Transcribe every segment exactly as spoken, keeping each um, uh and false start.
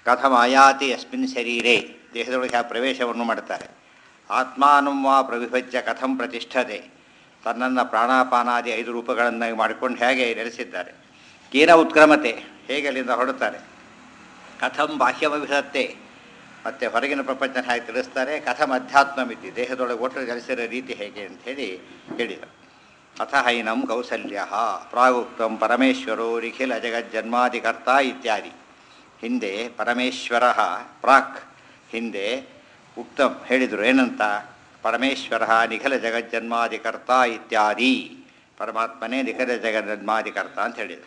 ಕಥಮ ಆಯಾತಿ ಅಸ್ಮಿನ್ ಶರೀರೇ ದೇಹದೊಳಗೆ ಆ ಪ್ರವೇಶವನ್ನು ಮಾಡ್ತಾರೆ. ಆತ್ಮಾನಂ ವಾ ಪ್ರವಿಭಜ್ಯ ಕಥಂ ಪ್ರತಿಷ್ಠತೆ ತನ್ನನ್ನು ಪ್ರಾಣಾಪಾನಾದಿ ಐದು ರೂಪಗಳನ್ನು ಮಾಡಿಕೊಂಡು ಹೇಗೆ ನೆಲೆಸಿದ್ದಾರೆ. ಕೀನ ಉತ್ಕ್ರಮತೆ ಹೇಗೆ ಅಲ್ಲಿಂದ ಹೊರಡುತ್ತಾರೆ. ಕಥಂ ಬಾಹ್ಯಮಭಿಧತ್ತೆ ಮತ್ತು ಹೊರಗಿನ ಪ್ರಪಂಚ ಹೇಗೆ ತಿಳಿಸ್ತಾರೆ. ಕಥಂ ಅಧ್ಯಾತ್ಮಮಿತಿ ದೇಹದೊಳಗೆ ಒಟ್ಟು ನೆಲೆಸಿರೋ ರೀತಿ ಹೇಗೆ ಅಂಥೇಳಿ ಹೇಳಿದರು. ಅಥ ಹೈನಂ ಕೌಸಲ್ಯ ಪ್ರಾಗುಕ್ತಂ ಪರಮೇಶ್ವರೋ ನಿಖಿಲ ಜಗಜ್ಜನ್ಮಾದಿಕರ್ತ ಇತ್ಯಾದಿ. ಹಿಂದೆ ಪರಮೇಶ್ವರ ಪ್ರಾಕ್ ಹಿಂದೆ ಉಕ್ತಂ ಹೇಳಿದರು ಏನಂತ. ಪರಮೇಶ್ವರ ನಿಖಿಲ ಜಗಜ್ಜನ್ಮಾದಿಕರ್ತ ಇತ್ಯಾದಿ ಪರಮಾತ್ಮನೇ ನಿಖಿಲ ಜಗಜ್ಜನ್ಮಾದಿಕರ್ತ ಅಂತ ಹೇಳಿದರು.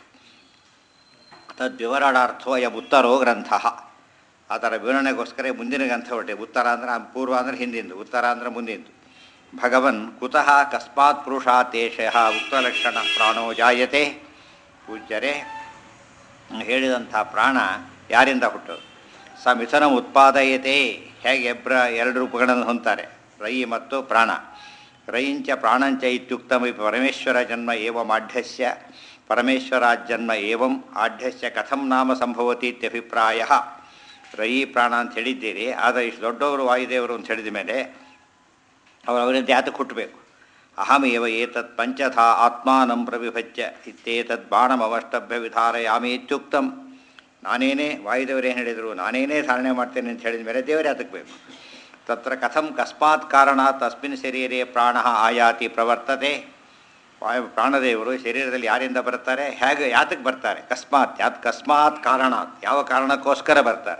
ತದ್ವಿವರಣಾರ್ಥೋ ಅಯಂ ಉತ್ತರೋ ಗ್ರಂಥ. ಅದರ ವಿವರಣೆಗೋಸ್ಕರ ಮುಂದಿನ ಗ್ರಂಥ ಹೊರಟೆ. ಉತ್ತರ ಅಂದರೆ ಪೂರ್ವ ಅಂದರೆ ಹಿಂದಿಂದು, ಉತ್ತರ ಅಂದರೆ ಮುಂದಿಂದು. ಭಗವನ್ ಕುತಃ ಕಸ್ಮಾತ್ ಪುರುಷಾತೇಶಃ ಉಕ್ತಲಕ್ಷಣ ಪ್ರಾಣೋ ಜಾಯತೆ. ಪೂಜ್ಯರೇ ಹೇಳಿದಂಥ ಪ್ರಾಣ ಯಾರಿಂದ ಹುಟ್ಟೋದು. ಸ ಮಿಥುನ ಉತ್ಪಾದಯತೆ ಹೇಗೆ ಎಬ್ರ ಎರಡು ರೂಪಗಳನ್ನು ಹೊಂತಾರೆ ರೈ ಮತ್ತು ಪ್ರಾಣ. ರೈಂಚ ಪ್ರಾಣಂಚ ಇತ್ಯುಕ್ತಮಿ ಪರಮೇಶ್ವರ ಜನ್ಮ ಏವ ಆಢ್ಯಸ್ಯ ಪರಮೇಶ್ವರಾಜ್ಜನ್ಮ ಏವಂ ಆಢ್ಯಸ್ಯ ಕಥಂ ನಾಮ ಸಂಭವತಿ ಇತ್ಯಭಿಪ್ರಾಯ. ರೈ ಪ್ರಾಣ ಅಂತ ಹೇಳಿದ್ದೀರಿ, ಆದರೆ ಇಷ್ಟು ದೊಡ್ಡವರು ವಾಯುದೇವರು ಅಂತ ಹೇಳಿದ ಮೇಲೆ ಅವರು ಅವರಿಂದ ಯಾತಕ್ಕೆ ಹುಟ್ಟಬೇಕು. ಅಹಮೇವ ಏತತ್ ಪಂಚಥಾ ಆತ್ಮಾನಂ ಪ್ರವಿಭಜ್ಯ ಇತ್ಯೇತದ್ ಬಾಣಮವಷ್ಟಭ್ಯ ವಿಧಾರಯಾಮಿ ಇತ್ಯುಕ್ತಂ. ನಾನೇನೇ ವಾಯುದೇವರು ಏನು ಹೇಳಿದರು, ನಾನೇನೇ ಧಾರಣೆ ಮಾಡ್ತೇನೆ ಅಂತ ಹೇಳಿದ ಮೇಲೆ ದೇವರೇ ಯಾತಕ್ಕೆ ಬೇಕು. ತತ್ರ ಕಥಂ ಕಸ್ಮಾತ್ ಕಾರಣಾತ್ ತಸ್ಮಿನ್ ಶರೀರೇ ಪ್ರಾಣ ಆಯಾತಿ ಪ್ರವರ್ತತೆ. ವಾಯು ಪ್ರಾಣದೇವರು ಶರೀರದಲ್ಲಿ ಯಾರಿಂದ ಬರ್ತಾರೆ, ಹೇಗೆ ಯಾತಕ್ಕೆ ಬರ್ತಾರೆ. ಕಸ್ಮಾತ್ ಯಾತ್ ಕಸ್ಮಾತ್ ಕಾರಣಾತ್ ಯಾವ ಕಾರಣಕ್ಕೋಸ್ಕರ ಬರ್ತಾರೆ.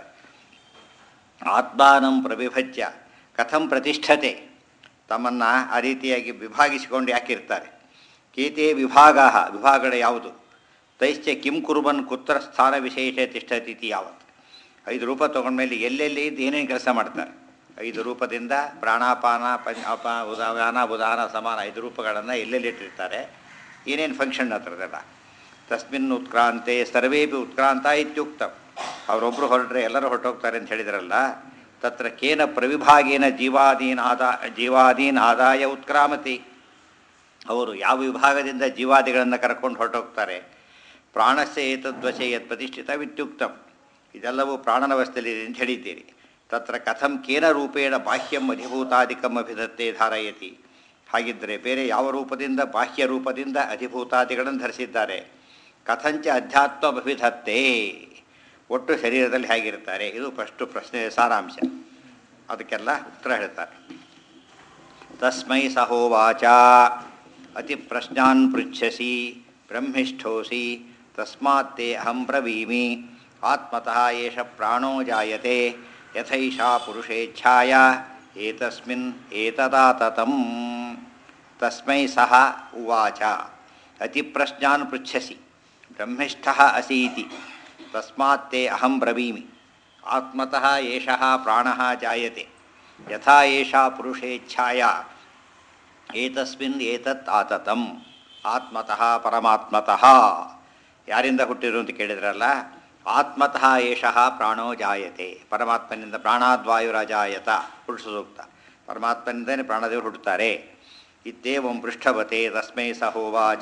ಆತ್ಮಾನಂ ಪ್ರವಿಭಜ್ಯ ಕಥಂ ಪ್ರತಿಷ್ಠತೆ ತಮ್ಮನ್ನು ಆ ರೀತಿಯಾಗಿ ವಿಭಾಗಿಸಿಕೊಂಡು ಯಾಕಿರ್ತಾರೆ. ಕೀತೆ ವಿಭಾಗ ವಿಭಾಗಗಳು ಯಾವುದು. ತೈಶ್ಚ ಕಿಂ ಕುರುಬನ್ ಕುತ್ರ ಸ್ಥಾನ ವಿಶೇಷ ತಿಷ್ಠತಿಥಿ ಯಾವತ್ತು. ಐದು ರೂಪ ತೊಗೊಂಡ್ಮೇಲೆ ಎಲ್ಲೆಲ್ಲಿ ಏನೇನು ಕೆಲಸ ಮಾಡ್ತಾರೆ. ಐದು ರೂಪದಿಂದ ಪ್ರಾಣಾಪಾನ ಪಂಚ ಅಪ ಉದಾನ ಉದಾನ ಸಮಾನ ಐದು ರೂಪಗಳನ್ನು ಎಲ್ಲೆಲ್ಲಿ ಇಟ್ಟಿರ್ತಾರೆ, ಏನೇನು ಫಂಕ್ಷನ್ ಹತ್ರದಲ್ಲ. ತಸ್ಮಿನ್ ಉತ್ಕ್ರಾಂತೆ ಸರ್ವೇಪಿ ಉತ್ಕ್ರಾಂತ ಇತ್ಯುಕ್ತ. ಅವರೊಬ್ಬರು ಹೊರಟ್ರೆ ಎಲ್ಲರೂ ಹೊರಟೋಗ್ತಾರೆ ಅಂತ ಹೇಳಿದ್ರಲ್ಲ. ತತ್ರ ಕೇನ ಪ್ರವಿಭಾಗೇನ ಜೀವಾದೀನ್ ಆದಾ ಜೀವಾದೀನ್ ಆದಾಯ ಉತ್ಕ್ರಾಮತಿ. ಅವರು ಯಾವ ವಿಭಾಗದಿಂದ ಜೀವಾದಿಗಳನ್ನು ಕರ್ಕೊಂಡು ಹೊರಟೋಗ್ತಾರೆ. ಪ್ರಾಣಸ್ಯ ಏತದ್ವಶೆ ಯತ್ ಪ್ರತಿಷ್ಠಿತವಿತ್ಯುಕ್ತಂ. ಇದೆಲ್ಲವೂ ಪ್ರಾಣನವಸ್ಥೆಯಲ್ಲಿ ಅಂತ ಹೇಳಿದ್ದೀರಿ. ತತ್ರ ಕಥಂ ಕೇನ ರೂಪೇಣ ಬಾಹ್ಯಂ ಅಧಿಭೂತಾದಿಕಂ ಅಭಿಧತ್ತೆ ಧಾರಯತಿ. ಹಾಗಿದ್ದರೆ ಬೇರೆ ಯಾವ ರೂಪದಿಂದ ಬಾಹ್ಯ ರೂಪದಿಂದ ಅಧಿಭೂತಾದಿಗಳನ್ನು ಧರಿಸಿದ್ದಾರೆ. ಕಥಂಚ ಅಧ್ಯಾತ್ಮ ಅಭಿಧತ್ತೆ ಒಟ್ಟು ಶರೀರದಲ್ಲಿ ಹೇಗಿರ್ತಾರೆ. ಇದು ಫಸ್ಟು ಪ್ರಶ್ನೆ ಸಾರಾಂಶ. ಅದಕ್ಕೆಲ್ಲ ಉತ್ತರ ಹೇಳ್ತಾರೆ. ತಸ್ಮೈ ಸಹೋವಾಚ ಅತಿ ಪ್ರಶ್ನಾನ್ ಪೃಚ್ಛಸಿ ಬ್ರಹ್ಮಿಷ್ಠೋಸಿ ತಸ್ಮಾತ್ತೇ ಅಹಂ ಬ್ರವೀಮಿ ಆತ್ಮತಃ ಏಷ ಪ್ರಾಣೋ ಜಾಯತೆ ಯಥೈಷಾ ಪುರುಷೇಚ್ಛಾಯ ಏತಸ್ಮಿನ್ ಏತದಾತತಂ. ತಸ್ಮೈ ಸಹ ಉವಾಚ ಅತಿ ಪ್ರಶ್ನಾನ್ ಪೃಚ್ಛಸಿ ಬ್ರಹ್ಮಿಷ್ಠಃ ಅಸೀತಿ ತಸ್ಮಾತ್ತೇ ಅಹಂ ಬ್ರವೀಮಿ ಆತ್ಮತಃ ಏಷಃ ಪ್ರಾಣಃ ಜಾಯತೆ ಯಥಾ ಏಷಾ ಪುರುಷೇಚ್ಛಾಯ ಏತಸ್ಮಿನ್ ಏತತ್ ಆತತಂ. ಆತ್ಮತಃ ಪರಮಾತ್ಮತಃ ಯಾರಿಂದ ಹುಟ್ಟಿರು ಅಂತ ಕೇಳಿದ್ರಲ್ಲ. ಆತ್ಮತಃ ಏಷಃ ಪ್ರಾಣೋ ಜಾಯತೆ ಪರಮಾತ್ಮನಿಂದ ಪ್ರಾಣಾದ್ವಾಯುರಾಜಾಯತ ಪುರುಷ ಸೂಕ್ತ. ಪರಮಾತ್ಮನಿಂದಲೇ ಪ್ರಾಣದೇವರು ಹುಟ್ಟುತ್ತಾರೆ. ಇತ್ಯೇವಂ ಪೃಷ್ಠವತೆ ತಸ್ಮೈ ಸಹೋವಾಚ.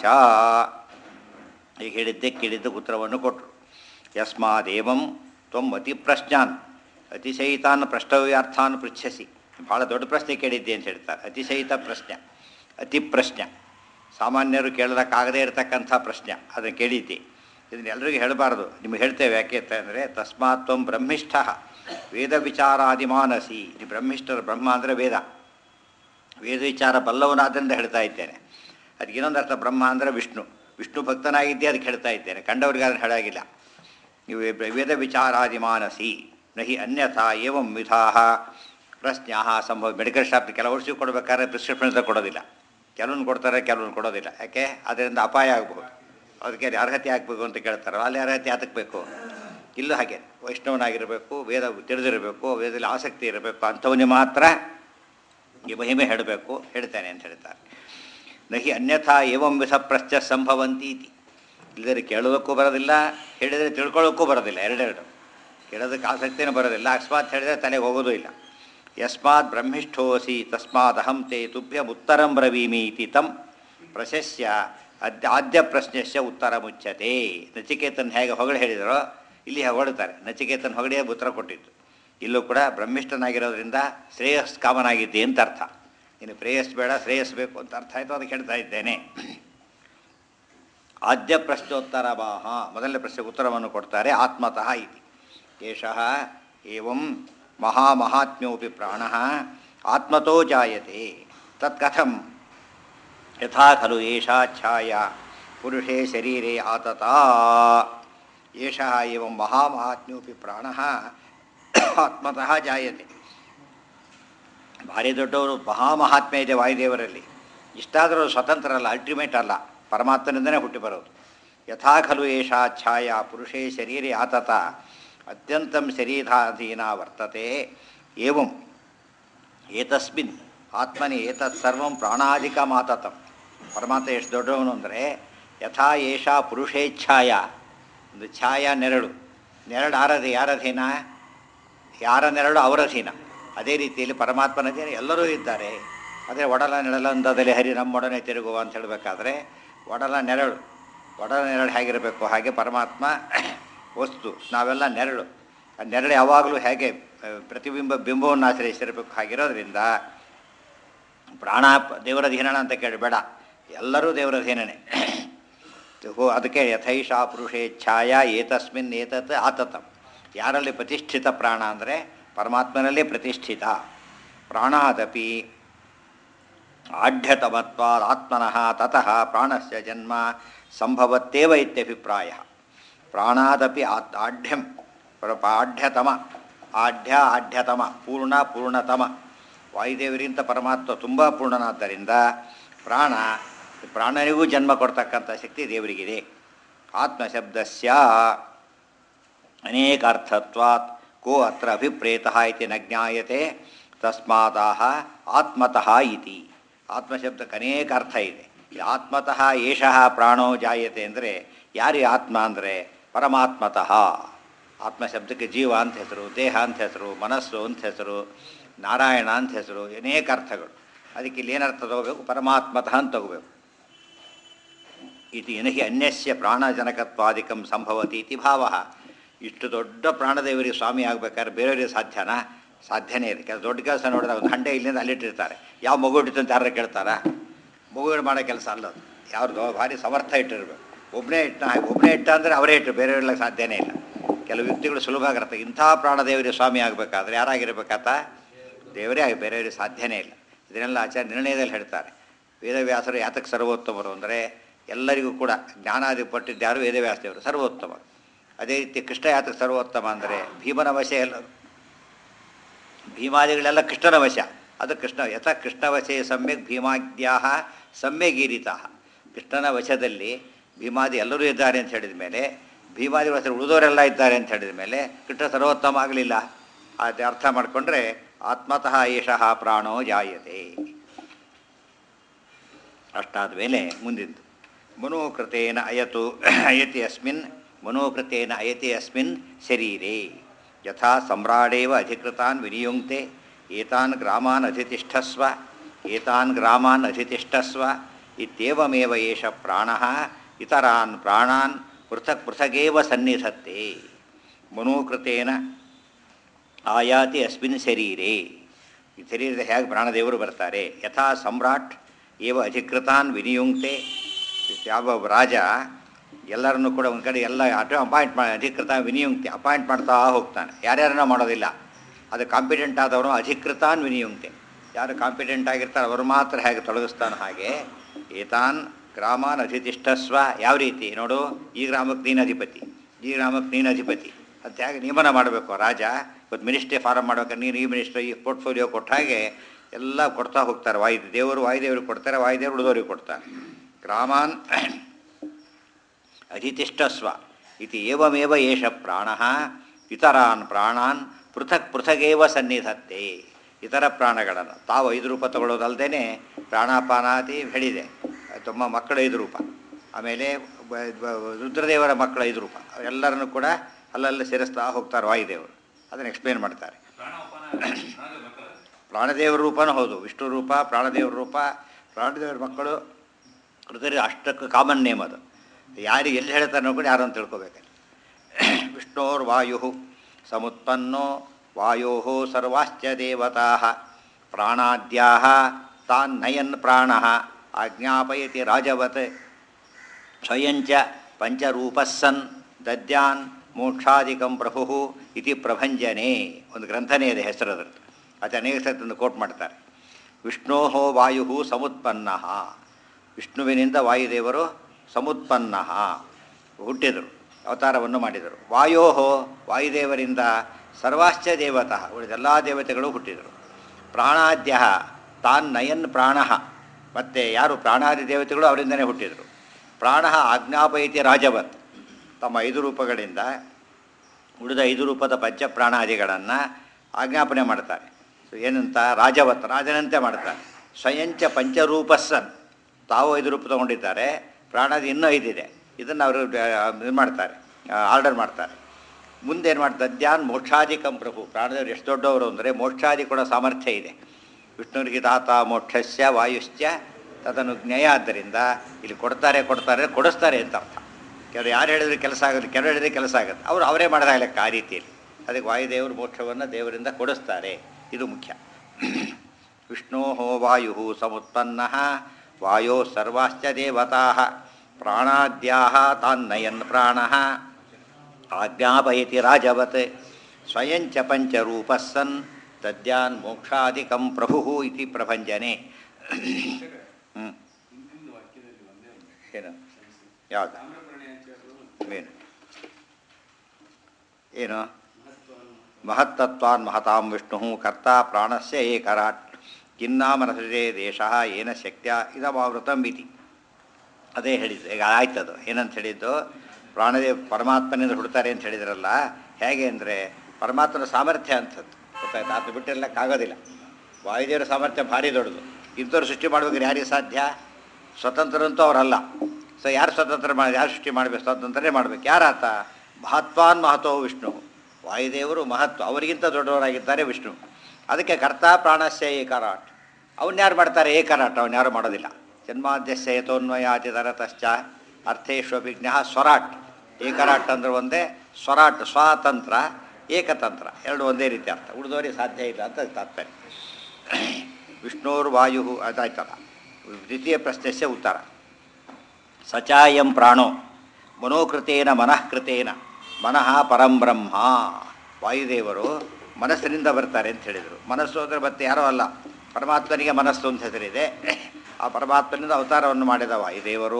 ಈಗ ಹೇಳಿದ್ದೆ ಕೇಳಿದ್ದ ಉತ್ತರವನ್ನು ಕೊಟ್ಟರು. ಯಸ್ಮಾದೇವಂ ತ್ವಂ ಅತಿ ಪ್ರಶ್ನಾನ್ ಅತಿಶಯಿತಾನ್ ಪ್ರಷ್ಟವ್ಯಾರ್ಥಾನ್ ಪೃಚ್ಛಸಿ. ಭಾಳ ದೊಡ್ಡ ಪ್ರಶ್ನೆ ಕೇಳಿದ್ದೆ ಅಂತ ಹೇಳ್ತಾರೆ. ಅತಿಶಯಿತ ಪ್ರಶ್ನೆ, ಅತಿ ಪ್ರಶ್ನೆ, ಸಾಮಾನ್ಯರು ಕೇಳೋದಕ್ಕಾಗದೇ ಇರತಕ್ಕಂಥ ಪ್ರಶ್ನೆ, ಅದನ್ನು ಕೇಳಿದ್ದೆ. ಇದನ್ನು ಎಲ್ಲರಿಗೂ ಹೇಳಬಾರ್ದು, ನಿಮಗೆ ಹೇಳ್ತೇವೆ. ಯಾಕೆ ಅಂತಂದರೆ ತಸ್ಮಾತ್ ತ್ವಂ ಬ್ರಹ್ಮಿಷ್ಠ ವೇದ ವಿಚಾರಾದಿಮಾನಸಿ. ನೀವು ಬ್ರಹ್ಮಿಷ್ಠರು, ಬ್ರಹ್ಮ ಅಂದರೆ ವೇದ, ವೇದ ವಿಚಾರ ಬಲ್ಲವನಾದ್ದರಿಂದ ಹೇಳ್ತಾ ಇದ್ದೇನೆ. ಅದಕ್ಕೆ ಇನ್ನೊಂದು ಅರ್ಥ, ಬ್ರಹ್ಮ ಅಂದರೆ ವಿಷ್ಣು, ವಿಷ್ಣು ಭಕ್ತನಾಗಿದ್ದೇ ಅದಕ್ಕೆ ಹೇಳ್ತಾ ಇದ್ದೇನೆ, ಕಂಡವರಿಗೆ ಅದನ್ನು ಹೇಳಾಗಿಲ್ಲ. ನೀವು ವೇದ ವಿಚಾರಾದಿಮಾನಸಿ ನಹಿ ಅನ್ಯಥಾ ಏವಂ ವಿಧಾ ಪ್ರಶ್ನಾ ಸಂಭವ. ಮೆಡಿಕಲ್ ಶಾಪ್ ಕೆಲವು ಔಷಧಿ ಕೊಡಬೇಕಾದ್ರೆ ಪ್ರಿಸ್ಕ್ರಿಪ್ಷನ್ ಅಂತ ಕೊಡೋದಿಲ್ಲ, ಕೆಲವೊಂದು ಕೊಡ್ತಾರೆ ಕೆಲವೊಂದು ಕೊಡೋದಿಲ್ಲ. ಯಾಕೆ? ಅದರಿಂದ ಅಪಾಯ ಆಗಬಹುದು. ಅದಕ್ಕೆ ಅರ್ಹತೆ ಹಾಕಬೇಕು ಅಂತ ಕೇಳ್ತಾರೆ. ಅಲ್ಲಿ ಅರ್ಹತೆ ಯಾತಕ್ಕೆ ಬೇಕು? ಇಲ್ಲೂ ಹಾಗೆ ವೈಷ್ಣವನಾಗಿರಬೇಕು, ವೇದ ತಿಳಿದಿರಬೇಕು, ವೇದದಲ್ಲಿ ಆಸಕ್ತಿ ಇರಬೇಕು, ಅಂಥವನಿಗೆ ಮಾತ್ರ ಈ ಮಹಿಮೆ ಹೇಳಬೇಕು, ಹೇಳ್ತೇನೆ ಅಂತ ಹೇಳ್ತಾರೆ. ನಹಿ ಅನ್ಯಥಾ ಏವಂ ವಿಧ ಪ್ರಶ್ನ ಸಂಭವಂತೀತಿ. ಇಲ್ಲದ್ರೆ ಕೇಳೋದಕ್ಕೂ ಬರೋದಿಲ್ಲ, ಹೇಳಿದರೆ ತಿಳ್ಕೊಳ್ಳೋಕ್ಕೂ ಬರೋದಿಲ್ಲ. ಎರಡೆರಡು, ಕೇಳೋದಕ್ಕೆ ಆಸಕ್ತಿನೂ ಬರೋದಿಲ್ಲ, ಅಕಸ್ಮಾತ್ ಹೇಳಿದರೆ ತಲೆಗೆ ಹೋಗೋದೂ ಇಲ್ಲ. ಯಸ್ಮಾತ್ ಬ್ರಹ್ಮಿಷ್ಠೋಸಿ ತಸ್ಮಾತ್ ಅಹಂ ತೇ ತುಭ್ಯಂ ಉತ್ತರಂ ಬ್ರವೀಮಿ ಇತಿ ತಂ ಪ್ರಶಸ್ಯ ಅದ್ಯ ಆದ್ಯ ಪ್ರಶ್ನೆಯ ಉತ್ತರ ಮುಚ್ಚತೆ. ನಚಿಕೇತನ ಹೇಗೆ ಹೊಗಳು ಹೇಳಿದರೋ ಇಲ್ಲಿ ಹೊಗಳ್ತಾರೆ, ನಚಿಕೇತನ ಹೊಗಡಿಯೇ ಉತ್ತರ ಕೊಟ್ಟಿದ್ದು. ಇಲ್ಲೂ ಕೂಡ ಬ್ರಹ್ಮಿಷ್ಠನಾಗಿರೋದ್ರಿಂದ ಶ್ರೇಯಸ್ ಕಾಮನಾಗಿದ್ದೆ ಅಂತ ಅರ್ಥ. ಇನ್ನು ಪ್ರೇಯಸ್ ಬೇಡ ಶ್ರೇಯಸ್ ಬೇಕು ಅಂತ ಅರ್ಥ ಆಯಿತು, ಅದಕ್ಕೆ ಹೇಳ್ತಾ ಇದ್ದೇನೆ. ಆದ್ಯ ಪ್ರಶ್ನೋತ್ತರ ಬಾಹ, ಮೊದಲನೇ ಪ್ರಶ್ನೆಗೆ ಉತ್ತರವನ್ನು ಕೊಡ್ತಾರೆ. ಆತ್ಮತಃ ಇತಿ ಏಷಃ ಏವಂ ಮಹಾಮಹಾತ್ಮ್ಯೋಪಿ ಪ್ರಾಣಃ ಆತ್ಮತೋ ಜಾಯತೆ ತತ್ಕಥಂ ಯಥಾ ಖಲು ಏಷಾ ಛಾಯಾ ಪುರುಷೇ ಶರೀರೇ ಆತತಾ. ಏಷಃ ಏವಂ ಮಹಾಮಹಾತ್ಮ್ಯೋಪಿ ಪ್ರಾಣಃ ಆತ್ಮತಃ ಜಾಯತೆ. ಭಾರಿ ದೊಡ್ಡವರು, ಮಹಾಮಹಾತ್ಮ್ಯ ಇದೆ ವಾಯುದೇವರಲ್ಲಿ. ಇಷ್ಟಾದರೂ ಸ್ವತಂತ್ರ ಅಲ್ಲ, ಅಲ್ಟಿಮೇಟ್ ಅಲ್ಲ, ಪರಮಾತ್ಮನಿಂದನೇ ಹುಟ್ಟಿ ಬರೋದು. ಯಥಾ ಖಲು ಏಷಾ ಛಾಯಾ ಪುರುಷೇ ಶರೀರೇ ಆತತ ಅತ್ಯಂತಂ ಶರೀರಾಧೀನ ವರ್ತತೆ ಏವಂ ಏತಸ್ಮಿನ್ ಆತ್ಮನಿ ಏತತ್ ಸರ್ವಂ ಪ್ರಾಣಾಧಿಕಂ ಆತತಂ. ಪರಮಾತ್ಮ ಎಷ್ಟು ದೊಡ್ಡವನು ಅಂದರೆ ಯಥಾ ಏಷಾ ಪುರುಷೇಚ್ಛಾಯ, ಒಂದು ಛಾಯಾ ನೆರಳು, ನೆರಳು ಆರಧಿ ಯಾರಧೀನ, ಯಾರ ನೆರಳು ಅವರಧೀನ. ಅದೇ ರೀತಿಯಲ್ಲಿ ಪರಮಾತ್ಮನ ಎಲ್ಲರೂ ಇದ್ದಾರೆ. ಅದೇ ಒಡಲ ನೆರಳಂದದಲ್ಲಿ ಹರಿ ನಮ್ಮೊಡನೆ ತಿರುಗುವ ಅಂತ ಹೇಳಬೇಕಾದ್ರೆ ಒಡಲ ನೆರಳು, ಒಡಲ ನೆರಳು ಹೇಗಿರಬೇಕು ಹಾಗೆ ಪರಮಾತ್ಮ ವಸ್ತು, ನಾವೆಲ್ಲ ನೆರಳು. ಆ ನೆರಳು ಯಾವಾಗಲೂ ಹೇಗೆ ಪ್ರತಿಬಿಂಬ ಬಿಂಬವನ್ನು ಆಶ್ರಯಿಸಿರಬೇಕು ಹಾಗಿರೋದ್ರಿಂದ ಪ್ರಾಣ ದೇವರ ಧೀನನ ಅಂತ ಕೇಳಬೇಡ, ಎಲ್ಲರೂ ದೇವರ ಧೀನನೇ. ಅದಕ್ಕೆ ಯಥೈಷಾ ಪುರುಷೇಚ್ಛಾಯ ಏತಸ್ಮಿನ್ ಏತತ್ ಆತತಂ. ಯಾರಲ್ಲಿ ಪ್ರತಿಷ್ಠಿತ ಪ್ರಾಣ ಅಂದರೆ ಪರಮಾತ್ಮನಲ್ಲೇ ಪ್ರತಿಷ್ಠಿತ. ಪ್ರಾಣಾದಪಿ ಆಢ್ಯತಮತ್ವಾದ್ ಆತ್ಮನಃ ತತಃ ಪ್ರಾಣಸ್ಯ ಜನ್ಮ ಸಂಭವತ್ತೇವ ಇತ್ಯಭಿಪ್ರಾಯ. ಪ್ರಾಣಾದಪಿ ಆತ್ ಆಢ್ಯಂ ಆಢ್ಯತಮ, ಆಢ್ಯ ಆಢ್ಯತಮ, ಪೂರ್ಣ ಪೂರ್ಣತಮ. ವಾಯುದೇವರಿಗಿಂತ ಪರಮಾತ್ಮ ತುಂಬ ಪೂರ್ಣನಾದ್ದರಿಂದ ಪ್ರಾಣ ಪ್ರಾಣನಿಗೂ ಜನ್ಮ ಕೊಡ್ತಕ್ಕಂಥ ಶಕ್ತಿ ದೇವರಿಗಿದೆ. ಆತ್ಮಶಬ್ದಸ್ಯ ಅನೇಕಾರ್ಥತ್ವಾತ್ ಕೋ ಅತ್ರ ಅಭಿಪ್ರೇತಃ ಇತಿ ನ ಜ್ಞಾಯತೆ ತಸ್ಮಾದಾಹ ಆತ್ಮತಃ ಇತಿ. ಆತ್ಮಶಬ್ದಕ್ಕೆ ಅನೇಕ ಅರ್ಥ ಇದೆ. ಆತ್ಮತಃ ಏಷಃ ಪ್ರಾಣೋ ಜಾಯತೆ ಅಂದರೆ ಯಾರು ಆತ್ಮ ಅಂದರೆ ಪರಮಾತ್ಮತಃ. ಆತ್ಮಶಬ್ದಕ್ಕೆ ಜೀವ ಅಂತ ಹೆಸರು, ದೇಹ ಅಂತ ಹೆಸರು, ಮನಸ್ಸು ಅಂತ ಹೆಸರು, ನಾರಾಯಣ ಅಂತ ಹೆಸರು, ಅನೇಕ ಅರ್ಥಗಳು. ಅದಕ್ಕೆ ಇಲ್ಲಿ ಏನರ್ಥ ತಗೋಬೇಕು, ಪರಮಾತ್ಮತಃ ಅಂತ ತಗೋಬೇಕು. ಇತಿ ಇನಹಿ ಅನ್ಯಸ್ಯ ಪ್ರಾಣಜನಕತ್ವಾದಿಕಂ ಸಂಭವತಿ ಇತಿ ಭಾವ. ಇಷ್ಟು ದೊಡ್ಡ ಪ್ರಾಣದೇವರಿಗೆ ಸ್ವಾಮಿ ಆಗಬೇಕಾದ್ರೆ ಬೇರೆಯವರಿಗೆ ಸಾಧ್ಯನಾ? ಸಾಧ್ಯನೇ ಇದೆ. ಕೆಲಸ ದೊಡ್ಡ ಕೆಲಸ ನೋಡಿದಾಗ ಒಂದು ಹಂಡೆ ಇಲ್ಲಿಂದ ಅಲ್ಲಿಟ್ಟಿರ್ತಾರೆ, ಯಾವ ಮಗು ಇಟ್ಟಿತ್ತು ಅಂತ ಯಾರು ಕೇಳ್ತಾರಾ? ಮಗುಗಳು ಮಾಡೋ ಕೆಲಸ ಅಲ್ಲದು, ಯಾರ್ದು ಭಾರಿ ಸಮರ್ಥ ಇಟ್ಟಿರ್ಬೇಕು. ಒಬ್ಬನೇ ಇಟ್ಟ ಒಬ್ಬನೇ ಇಟ್ಟ ಅಂದರೆ ಅವರೇ ಇಟ್ಟರು, ಬೇರೆಯವ್ರಿಗೆ ಸಾಧ್ಯನೇ ಇಲ್ಲ. ಕೆಲವು ವ್ಯಕ್ತಿಗಳು ಸುಲಭ ಆಗಿರುತ್ತೆ. ಇಂಥ ಪ್ರಾಣದೇವರಿಗೆ ಸ್ವಾಮಿ ಆಗಬೇಕಾದ್ರೆ ಯಾರಾಗಿರ್ಬೇಕಾತ? ದೇವರೇ ಆಗಿ, ಬೇರೆಯವರಿಗೆ ಸಾಧ್ಯನೇ ಇಲ್ಲ. ಇದನ್ನೆಲ್ಲ ಆಚಾರ್ಯ ನಿರ್ಣಯದಲ್ಲಿ ಹೇಳ್ತಾರೆ. ವೇದವ್ಯಾಸರು ಯಾತಕ್ಕೆ ಸರ್ವೋತ್ತಮರು ಅಂದರೆ ಎಲ್ಲರಿಗೂ ಕೂಡ ಜ್ಞಾನಾದಿ ಪಟ್ಟಿದ್ಯಾರು ವೇದವ್ಯಾಸದೇವರು ಸರ್ವೋತ್ತಮರು. ಅದೇ ರೀತಿ ಕೃಷ್ಣ ಯಾತಕ್ಕೆ ಸರ್ವೋತ್ತಮ ಅಂದರೆ ಭೀಮನ ವಶ ಎಲ್ಲರು, ಭೀಮಾದಿಗಳೆಲ್ಲ ಕೃಷ್ಣನ ವಶ. ಅದು ಕೃಷ್ಣ ಯಥ ಕೃಷ್ಣವಶೇ ಸಮ್ಯಕ್ ಭೀಮಾದ್ಯಾ ಸಮ್ಯಗೀರಿತ. ಕೃಷ್ಣನ ವಶದಲ್ಲಿ ಭೀಮಾದಿ ಎಲ್ಲರೂ ಇದ್ದಾರೆ ಅಂತ ಹೇಳಿದ ಮೇಲೆ, ಭೀಮಾದಿ ವಶ ಉಳಿದವರೆಲ್ಲ ಇದ್ದಾರೆ ಅಂತ ಹೇಳಿದ ಮೇಲೆ ಕೃಷ್ಣ ಸರ್ವೋತ್ತಮ ಆಗಲಿಲ್ಲ. ಅದು ಅರ್ಥ ಮಾಡಿಕೊಂಡ್ರೆ ಆತ್ಮತಃ ಏಷಃ ಪ್ರಾಣೋ ಜಾಯತೆ. ಅಷ್ಟಾದ ಮೇಲೆ ಮುಂದಿಂದು ಮನೋಕೃತೇನ ಅಯತು ಅಯತಿ ಅಸ್ಮಿನ್ ಮನೋಕೃತೇನ ಅಯತಿ ಅಸ್ಮಿನ್ ಶರೀರೇ ಯಥಾ ಸಮ್ರಾಡೇವ ಅಧಿಕೃತಾನ್ ವಿನಿಯುಂಕ್ತೆ ಏತಾನ್ ಗ್ರಾಮಾನ್ ಅಧಿತಿಷ್ಠಸ್ವ ಏತಾನ್ ಗ್ರಾಮಾನ್ ಅಧಿತಿಷ್ಠಸ್ವ ಇತ್ಯೇವಮೇವ ಏಷ ಪ್ರಾಣಃ ಇತರಾನ್ ಪ್ರಾಣಾನ್ ಪೃಥಕ್ ಪೃಥಗೇವ ಸನ್ನಿಧತ್ತೆ. ಮನೋಕೃತೇನ ಆಯಾತಿ ಅಸ್ಮಿನ್ ಶರೀರೇ. ಈ ಶರೀರದ ಹೇಗೆ ಪ್ರಾಣದೇವರು ಬರ್ತಾರೆ? ಯಥಾ ಸಮ್ರಾಟ್ ಏವ ಅಧಿಕೃತಾನ್ ವಿನಿಯುಂಕ್ತೆ. ಯಾವ ರಾಜ ಎಲ್ಲರನ್ನೂ ಕೂಡ ಒಂದು ಕಡೆ ಎಲ್ಲ ಆಟೋ ಅಪಾಯಿಂಟ್ ಮಾಡಿ ಅಧಿಕೃತ ವಿನಿಯುಂಕ್ತೆ ಅಪಾಯಿಂಟ್ ಮಾಡ್ತಾ ಹೋಗ್ತಾನೆ. ಯಾರ್ಯಾರನ್ನೂ ಮಾಡೋದಿಲ್ಲ. ಅದು ಕಾಂಪಿಟೆಂಟ್ ಆದವರು ಅಧಿಕೃತಾನ್ ವಿನಿಯುಂಕ್ತೆ. ಯಾರು ಕಾಂಪಿಟೆಂಟ್ ಆಗಿರ್ತಾರೆ ಅವರು ಮಾತ್ರ ಹೇಗೆ ತೊಡಗಿಸ್ತಾನೆ ಹಾಗೆ ಏತಾನ್ ಗ್ರಾಮಾನ್ ಅಧಿತಿಷ್ಠಸ್ವ. ಯಾವ ರೀತಿ ನೋಡು, ಈ ಗ್ರಾಮಕ್ಕೆ ನೀನು ಅಧಿಪತಿ, ಈ ಗ್ರಾಮಕ್ಕೆ ನೀನು ಅಧಿಪತಿ ಅದು ಹೇಗೆ ನಿಯಮನ ಮಾಡಬೇಕು ರಾಜ. ಇವತ್ತು ಮಿನಿಸ್ಟ್ರಿ ಫಾರಮ್ ಮಾಡ್ಬೇಕಾದ್ರೆ ನೀನು ಈ ಮಿನಿಸ್ಟ್ರಿ ಈ ಪೋರ್ಟ್ಫೋಲಿಯೋ ಕೊಟ್ಟ ಹಾಗೆ ಎಲ್ಲ ಕೊಡ್ತಾ ಹೋಗ್ತಾರೆ. ವಾಯು ದೇವರು ವಾಯುದೇವ್ರಿಗೆ ಕೊಡ್ತಾರೆ, ವಾಯುದೇವರು ಉಳಿದವ್ರಿಗೆ ಕೊಡ್ತಾರೆ. ಗ್ರಾಮಾನ್ ಅಧಿತಿಷ್ಠಸ್ವ ಇತಿ ಏವಮೇವ ಏಷ ಪ್ರಾಣಃ ಇತರಾನ್ ಪ್ರಾಣಾನ್ ಪೃಥಕ್ ಪೃಥಗೇವ ಸನ್ನಿಧತ್ತೆ. ಇತರ ಪ್ರಾಣಗಳನ್ನು ತಾವು ಐದು ರೂಪ ತಗೊಳ್ಳೋದಲ್ಲದೇ ಪ್ರಾಣಾಪಾನಾದಿ ಹೇಳಿದೆ. ತಮ್ಮ ಮಕ್ಕಳು ಐದು ರೂಪ, ಆಮೇಲೆ ರುದ್ರದೇವರ ಮಕ್ಕಳು ಐದು ರೂಪ, ಎಲ್ಲರನ್ನು ಕೂಡ ಅಲ್ಲಲ್ಲಿ ಸೇರಿಸ್ತಾ ಹೋಗ್ತಾರೆ ವಾಯುದೇವರು. ಅದನ್ನು ಎಕ್ಸ್ಪ್ಲೇನ್ ಮಾಡ್ತಾರೆ. ಪ್ರಾಣದೇವರ ರೂಪನೂ ಹೌದು, ವಿಷ್ಣು ರೂಪ, ಪ್ರಾಣದೇವರ ರೂಪ, ಪ್ರಾಣದೇವರ ಮಕ್ಕಳು ರುದ್ರ ಅಷ್ಟಕ್ಕೆ ಕಾಮನ್ ನೇಮ್ ಅದು. ಯಾರಿಗೆ ಎಲ್ಲಿ ಹೇಳ್ತಾರೆ ನೋಡ್ಕೊಂಡು ಯಾರು ಅಂತ ತಿಳ್ಕೊಬೇಕಲ್ಲಿ. ವಿಷ್ಣೋರ್ವಾಯು ಸಮುತ್ಪನ್ನೋ ವಾಯೋ ಸರ್ವಾಶ್ಚ ದೇವತಾಃ ಪ್ರಾಣಾದ್ಯಾಃ ತಾನ್ ನಯನ್ ಪ್ರಾಣಃ ಆಜ್ಞಾಪಯತಿ ರಾಜವತ್ ಸ್ವಯಂಚ ಪಂಚರೂಪಸ್ಸನ್ ದದ್ಯಾನ್ ಮೋಕ್ಷಾದಿಕಂ ಪ್ರಭು ಇತಿ ಪ್ರಭಂಜನೆ. ಒಂದು ಗ್ರಂಥನೇ ಇದೆ ಹೆಸರು ಅದರದ್ದು. ಅದು ಅನೇಕ ಸತನ್ನು ಕೋಟ್ ಮಾಡ್ತಾರೆ. ವಿಷ್ಣೋ ವಾಯು ಸಮುತ್ಪನ್ನ, ವಿಷ್ಣುವಿನಿಂದ ವಾಯುದೇವರು ಸಮುತ್ಪನ್ನ ಹುಟ್ಟಿದರು, ಅವತಾರವನ್ನು ಮಾಡಿದರು. ವಾಯೋ ವಾಯುದೇವರಿಂದ ಸರ್ವಾಶ್ಚ ದೇವತಃ ಉಳಿದೆಲ್ಲ ದೇವತೆಗಳು ಹುಟ್ಟಿದರು. ಪ್ರಾಣಾದ್ಯ ತಾನ್ ನಯನ್ ಪ್ರಾಣ, ಮತ್ತು ಯಾರು ಪ್ರಾಣಾದಿ ದೇವತೆಗಳು ಅವರಿಂದನೇ ಹುಟ್ಟಿದರು. ಪ್ರಾಣ ಆಜ್ಞಾಪಯತಿ ರಾಜವತ್, ತಮ್ಮ ಐದು ರೂಪಗಳಿಂದ ಉಳಿದ ಐದು ರೂಪದ ಪಂಚಪ್ರಾಣಾದಿಗಳನ್ನು ಆಜ್ಞಾಪನೆ ಮಾಡ್ತಾರೆ. ಏನಂತ? ರಾಜವತ್, ರಾಜನಂತೆ ಮಾಡ್ತಾರೆ. ಸ್ವಯಂಚ ಪಂಚರೂಪಸ್ಸನ್, ತಾವು ಐದು ರೂಪ ತೊಗೊಂಡಿದ್ದಾರೆ, ಪ್ರಾಣಾದಿ ಇನ್ನೂ ಐದಿದೆ. ಇದನ್ನು ಅವರು ಇದು ಮಾಡ್ತಾರೆ, ಆರ್ಡರ್ ಮಾಡ್ತಾರೆ. ಮುಂದೇನು ಮಾಡ್ತಾರೆ? ಧ್ಯಾನ್ ಮೋಕ್ಷಾದಿಕಂ ಪ್ರಭು, ಪ್ರಾಣದೇವರು ಎಷ್ಟು ದೊಡ್ಡವರು ಅಂದರೆ ಮೋಕ್ಷಾದಿ ಕೂಡ ಸಾಮರ್ಥ್ಯ ಇದೆ. ವಿಷ್ಣುರಿಗೆ ತಾತ ಮೋಕ್ಷಸ್ಯ ವಾಯುಶ್ಚ ತದನು ಜ್ಞೇಯ. ಆದ್ದರಿಂದ ಇಲ್ಲಿ ಕೊಡ್ತಾರೆ ಕೊಡ್ತಾರೆ ಕೊಡಿಸ್ತಾರೆ ಅಂತ ಅರ್ಥ. ಕೆಲವರು ಯಾರು ಹೇಳಿದ್ರೆ ಕೆಲಸ ಆಗುತ್ತೆ, ಕೆಲವರು ಹೇಳಿದ್ರೆ ಕೆಲಸ ಆಗುತ್ತೆ, ಅವರು ಅವರೇ ಮಾಡಿದಾಗ ಲೆಕ್ಕ ಆ ರೀತಿಯಲ್ಲಿ. ಅದಕ್ಕೆ ವಾಯುದೇವರು ಮೋಕ್ಷವನ್ನು ದೇವರಿಂದ ಕೊಡಿಸ್ತಾರೆ, ಇದು ಮುಖ್ಯ. ವಿಷ್ಣೋ ವಾಯು ಸಮುತ್ಪನ್ನ ವಾಯೋ ಸರ್ವಾಶ್ಚ ದೇವತಾಃ ಪ್ರಾಣಾದ್ಯಾಃ ತಾನ್ನಯನ್ ಪ್ರಾಣಃ ಆಜ್ಞಾಪಯತಿ ರಾಜವತ್ ಸ್ವಯಂಚ ಪಂಚರೂಪಸ್ಸನ್ ತದ್ಯಾನ್ ಮೋಕ್ಷಾದಿಕಂ ಪ್ರಭು ಇತಿ ಪ್ರಭಂಜನೆ. ಹ್ಞೂ ಏನು ಯಾವುದು ಏನು ಏನು ಮಹತ್ತತ್ವಾನ್ ಮಹತಾಂ ವಿಷ್ಣು ಕರ್ತ ಪ್ರಾಣಸ್ಯ ಏಕರಾಟ್ ಕಿನ್ನಾಮನಸೇ ದೇಶ ಏನ ಶಕ್ತ್ಯ ಇದಮಾವೃತಂ ಇತಿ. ಅದೇ ಹೇಳಿದ್ದು. ಈಗ ಆಯ್ತದು ಏನಂತ ಹೇಳಿದ್ದು, ಪ್ರಾಣದೇವ ಪರಮಾತ್ಮನಿಂದ ಹುಡ್ತಾರೆ ಅಂತ ಹೇಳಿದ್ರಲ್ಲ. ಹೇಗೆ ಅಂದರೆ ಪರಮಾತ್ಮನ ಸಾಮರ್ಥ್ಯ ಅಂಥದ್ದು ಗೊತ್ತಾಯ್ತು. ಆತ ಬಿಟ್ಟಿರಲಿಕ್ಕಾಗೋದಿಲ್ಲ. ವಾಯುದೇವರ ಸಾಮರ್ಥ್ಯ ಭಾರಿ ದೊಡ್ಡದು. ಇಂಥವ್ರು ಸೃಷ್ಟಿ ಮಾಡ್ಬೇಕಾದ್ರೆ ಯಾರಿಗೆ ಸಾಧ್ಯ? ಸ್ವತಂತ್ರರಂತೂ ಅವರಲ್ಲ. ಸೊ ಯಾರು ಸ್ವತಂತ್ರ ಮಾಡಿ ಯಾರು ಸೃಷ್ಟಿ ಮಾಡಬೇಕು? ಸ್ವತಂತ್ರನೇ ಮಾಡಬೇಕು. ಯಾರಾತ? ಮಹತ್ವಾನ್ ಮಹತೋ ವಿಷ್ಣು, ವಾಯುದೇವರು ಮಹತ್ವ, ಅವರಿಗಿಂತ ದೊಡ್ಡವರಾಗಿದ್ದಾರೆ ವಿಷ್ಣು. ಅದಕ್ಕೆ ಕರ್ತ ಪ್ರಾಣಸ್ಯ ಏಕರಾಟ್, ಅವನ್ಯಾರು ಮಾಡ್ತಾರೆ? ಏಕರಾಟ್ ಅವನ್ಯಾರು ಮಾಡೋದಿಲ್ಲ. ಜನ್ಮಾದ್ಯಸ್ಯ ಯತೋನ್ವಯಾತಿ ತರತಶ್ಚ ಅರ್ಥೇಶ್ವಭಿಜ್ಞ ಸ್ವರಾಟ್. ಏಕರಾಟ್ ಅಂದ್ರೆ ಒಂದೇ, ಸ್ವರಾಟ್ ಸ್ವಾತಂತ್ರ, ಏಕತಂತ್ರ ಎರಡು ಒಂದೇ ರೀತಿ ಅರ್ಥ. ಉಳಿದವರಿಗೆ ಸಾಧ್ಯ ಇಲ್ಲ ಅಂತ ತಾತ್ಪರ್ಯ. ವಿಷ್ಣೋರ್ವಾಯು ಅದಾಯ್ತಲ್ಲ. ದ್ವಿತೀಯ ಪ್ರಶ್ನೆಸ್ಯ ಉತ್ತರ. ಸಚಾಯಂ ಪ್ರಾಣೋ ಮನೋಕೃತೇನ ಮನಃಕೃತೇನ ಮನಃ ಪರಂ ಬ್ರಹ್ಮ. ವಾಯುದೇವರು ಮನಸ್ಸಿನಿಂದ ಬರ್ತಾರೆ ಅಂತ ಹೇಳಿದರು. ಮನಸ್ಸು ಅಂದರೆ ಮತ್ತೆ ಯಾರೋ ಅಲ್ಲ, ಪರಮಾತ್ಮನಿಗೆ ಮನಸ್ಸು ಅಂತ ಹೆಸರಿದೆ. ಆ ಪರಮಾತ್ಮನಿಂದ ಅವತಾರವನ್ನು ಮಾಡಿದ ವಾಯುದೇವರು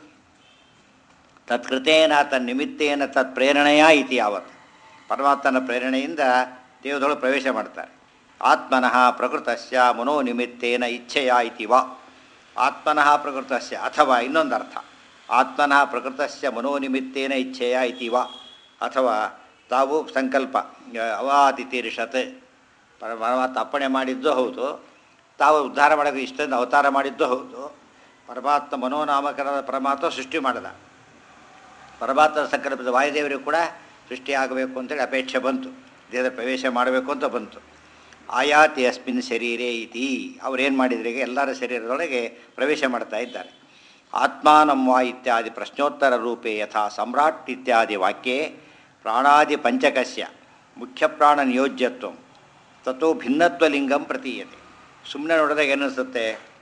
ತತ್ಕೃತೇನ ತನ್ನಿಮಿತ್ತೇನ ತತ್ ಪ್ರೇರಣೆಯ ಇತಿ ಯಾವತ್ತು. ಪರಮಾತ್ಮನ ಪ್ರೇರಣೆಯಿಂದ ದೇವದೊಳಗೆ ಪ್ರವೇಶ ಮಾಡ್ತಾರೆ. ಆತ್ಮನಃ ಪ್ರಕೃತಸ್ಯ ಮನೋನಿಮಿತ್ತೇನ ಇಚ್ಛೆಯ ಇತಿ ವಾ. ಆತ್ಮನಃ ಪ್ರಕೃತಸ್ಯ, ಅಥವಾ ಇನ್ನೊಂದು ಅರ್ಥ, ಆತ್ಮನಃ ಪ್ರಕೃತಸ್ಯ ಮನೋನಿಮಿತ್ತೇನ ಇಚ್ಛೆಯ ಇತಿ ವಾ. ಅಥವಾ ತಾವು ಸಂಕಲ್ಪ ಅವಾತಿತೀರ್ಷತ್, ಪರಮಾತ್ಮ ಅಪ್ಪಣೆ ಮಾಡಿದ್ದು ಹೌದು, ತಾವು ಉದ್ಧಾರ ಮಾಡೋಕ್ಕೆ ಇಷ್ಟದಿಂದ ಅವತಾರ ಮಾಡಿದ್ದು ಹೌದು. ಪರಮಾತ್ಮ ಮನೋನಾಮಕರಾದ ಪರಮಾತ್ಮ ಸೃಷ್ಟಿ ಮಾಡಿದ. ಪರಮಾತ್ಮನ ಸಂಕಲ್ಪದ ವಾಯುದೇವರಿಗೂ ಕೂಡ ಸೃಷ್ಟಿಯಾಗಬೇಕು ಅಂತೇಳಿ ಅಪೇಕ್ಷೆ ಬಂತು, ದೇಹದ ಪ್ರವೇಶ ಮಾಡಬೇಕು ಅಂತ ಬಂತು. ಆಯಾತಿ ಅಸ್ಮಿನ್ ಶರೀರೇ ಇತಿ, ಅವರೇನು ಮಾಡಿದ್ರೆ ಈಗ ಎಲ್ಲರ ಶರೀರದೊಳಗೆ ಪ್ರವೇಶ ಮಾಡ್ತಾ ಇದ್ದಾರೆ. ಆತ್ಮಾನಂ ವಾ ಇತ್ಯಾದಿ ಪ್ರಶ್ನೋತ್ತರ ರೂಪೇ ಯಥಾ ಸಮ್ರಾಟ್ ಇತ್ಯಾದಿ ವಾಕ್ಯೇ ಪ್ರಾಣಾದಿ ಪಂಚಕಸ್ಯ ಮುಖ್ಯ ಪ್ರಾಣ ನಿಯೋಜ್ಯತ್ವ ತಥೋ ಭಿನ್ನತ್ವಲಿಂಗಂ ಪ್ರತೀಯತೆ. ಸುಮ್ಮನೆ ನೋಡಿದಾಗ ಏನಿಸುತ್ತೆ,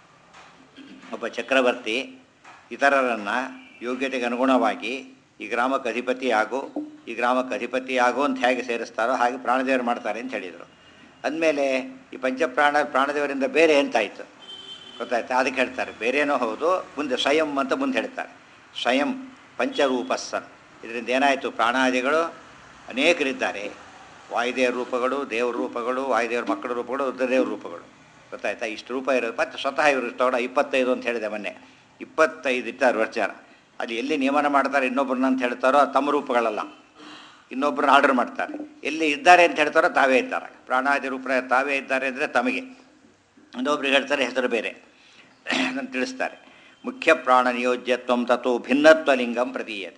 ಒಬ್ಬ ಚಕ್ರವರ್ತಿ ಇತರರನ್ನು ಯೋಗ್ಯತೆಗೆ ಅನುಗುಣವಾಗಿ ಈ ಗ್ರಾಮಕ್ಕೆ ಅಧಿಪತಿ ಆಗು ಈ ಗ್ರಾಮಕ್ಕೆ ಅಧಿಪತಿ ಆಗು ಅಂತ ಹೇಗೆ ಸೇರಿಸ್ತಾರೋ ಹಾಗೆ ಪ್ರಾಣದೇವರು ಮಾಡ್ತಾರೆ ಅಂತ ಹೇಳಿದರು. ಅಂದಮೇಲೆ ಈ ಪಂಚಪ್ರಾಣ ಪ್ರಾಣದೇವರಿಂದ ಬೇರೆ ಎಂತಾಯಿತು ಗೊತ್ತಾಯ್ತಾ? ಅದಕ್ಕೆ ಹೇಳ್ತಾರೆ ಬೇರೇನೋ ಹೌದು, ಮುಂದೆ ಸ್ವಯಂ ಅಂತ ಮುಂದೆ ಹೇಳ್ತಾರೆ. ಸ್ವಯಂ ಪಂಚರೂಪಸ್ಸನ್, ಇದರಿಂದ ಏನಾಯಿತು? ಪ್ರಾಣಾದಿಗಳು ಅನೇಕರಿದ್ದಾರೆ. ವಾಯುದೇವ್ರ ರೂಪಗಳು, ದೇವ್ರ ರೂಪಗಳು, ವಾಯುದೇವ್ರ ಮಕ್ಕಳ ರೂಪಗಳು, ರುದ್ರದೇವ್ರ ರೂಪಗಳು, ಗೊತ್ತಾಯ್ತಾ? ಇಷ್ಟು ರೂಪ ಇರೋದು. ಮತ್ತು ಸ್ವತಃ ಇವರು ತಗೊಂಡ ಇಪ್ಪತ್ತೈದು ಅಂತ ಹೇಳಿದೆ ಮೊನ್ನೆ, ಇಪ್ಪತ್ತೈದು ಇರ್ತಾರೆ ವರ್ಷಾರ. ಅಲ್ಲಿ ಎಲ್ಲಿ ನಿಯಮನ ಮಾಡ್ತಾರೆ ಇನ್ನೊಬ್ಬರನ್ನ ಅಂತ ಹೇಳ್ತಾರೋ ತಮ್ಮ ರೂಪಗಳಲ್ಲ, ಇನ್ನೊಬ್ಬರನ್ನ ಆರ್ಡರ್ ಮಾಡ್ತಾರೆ. ಎಲ್ಲಿ ಇದ್ದಾರೆ ಅಂತ ಹೇಳ್ತಾರೋ ತಾವೇ ಇದ್ದಾರೆ. ಪ್ರಾಣಾದಿ ರೂಪ ತಾವೇ ಇದ್ದಾರೆ ಅಂದರೆ ತಮಗೆ, ಇನ್ನೊಬ್ರಿಗೆ ಹೇಳ್ತಾರೆ ಹೆಸರು ಬೇರೆ ಅಂತ ತಿಳಿಸ್ತಾರೆ. ಮುಖ್ಯ ಪ್ರಾಣ ನಿಯೋಜ್ಯತ್ವಂ ತಥೋ ಭಿನ್ನತ್ವಲಿಂಗಂ ಪ್ರತೀಯತೆ.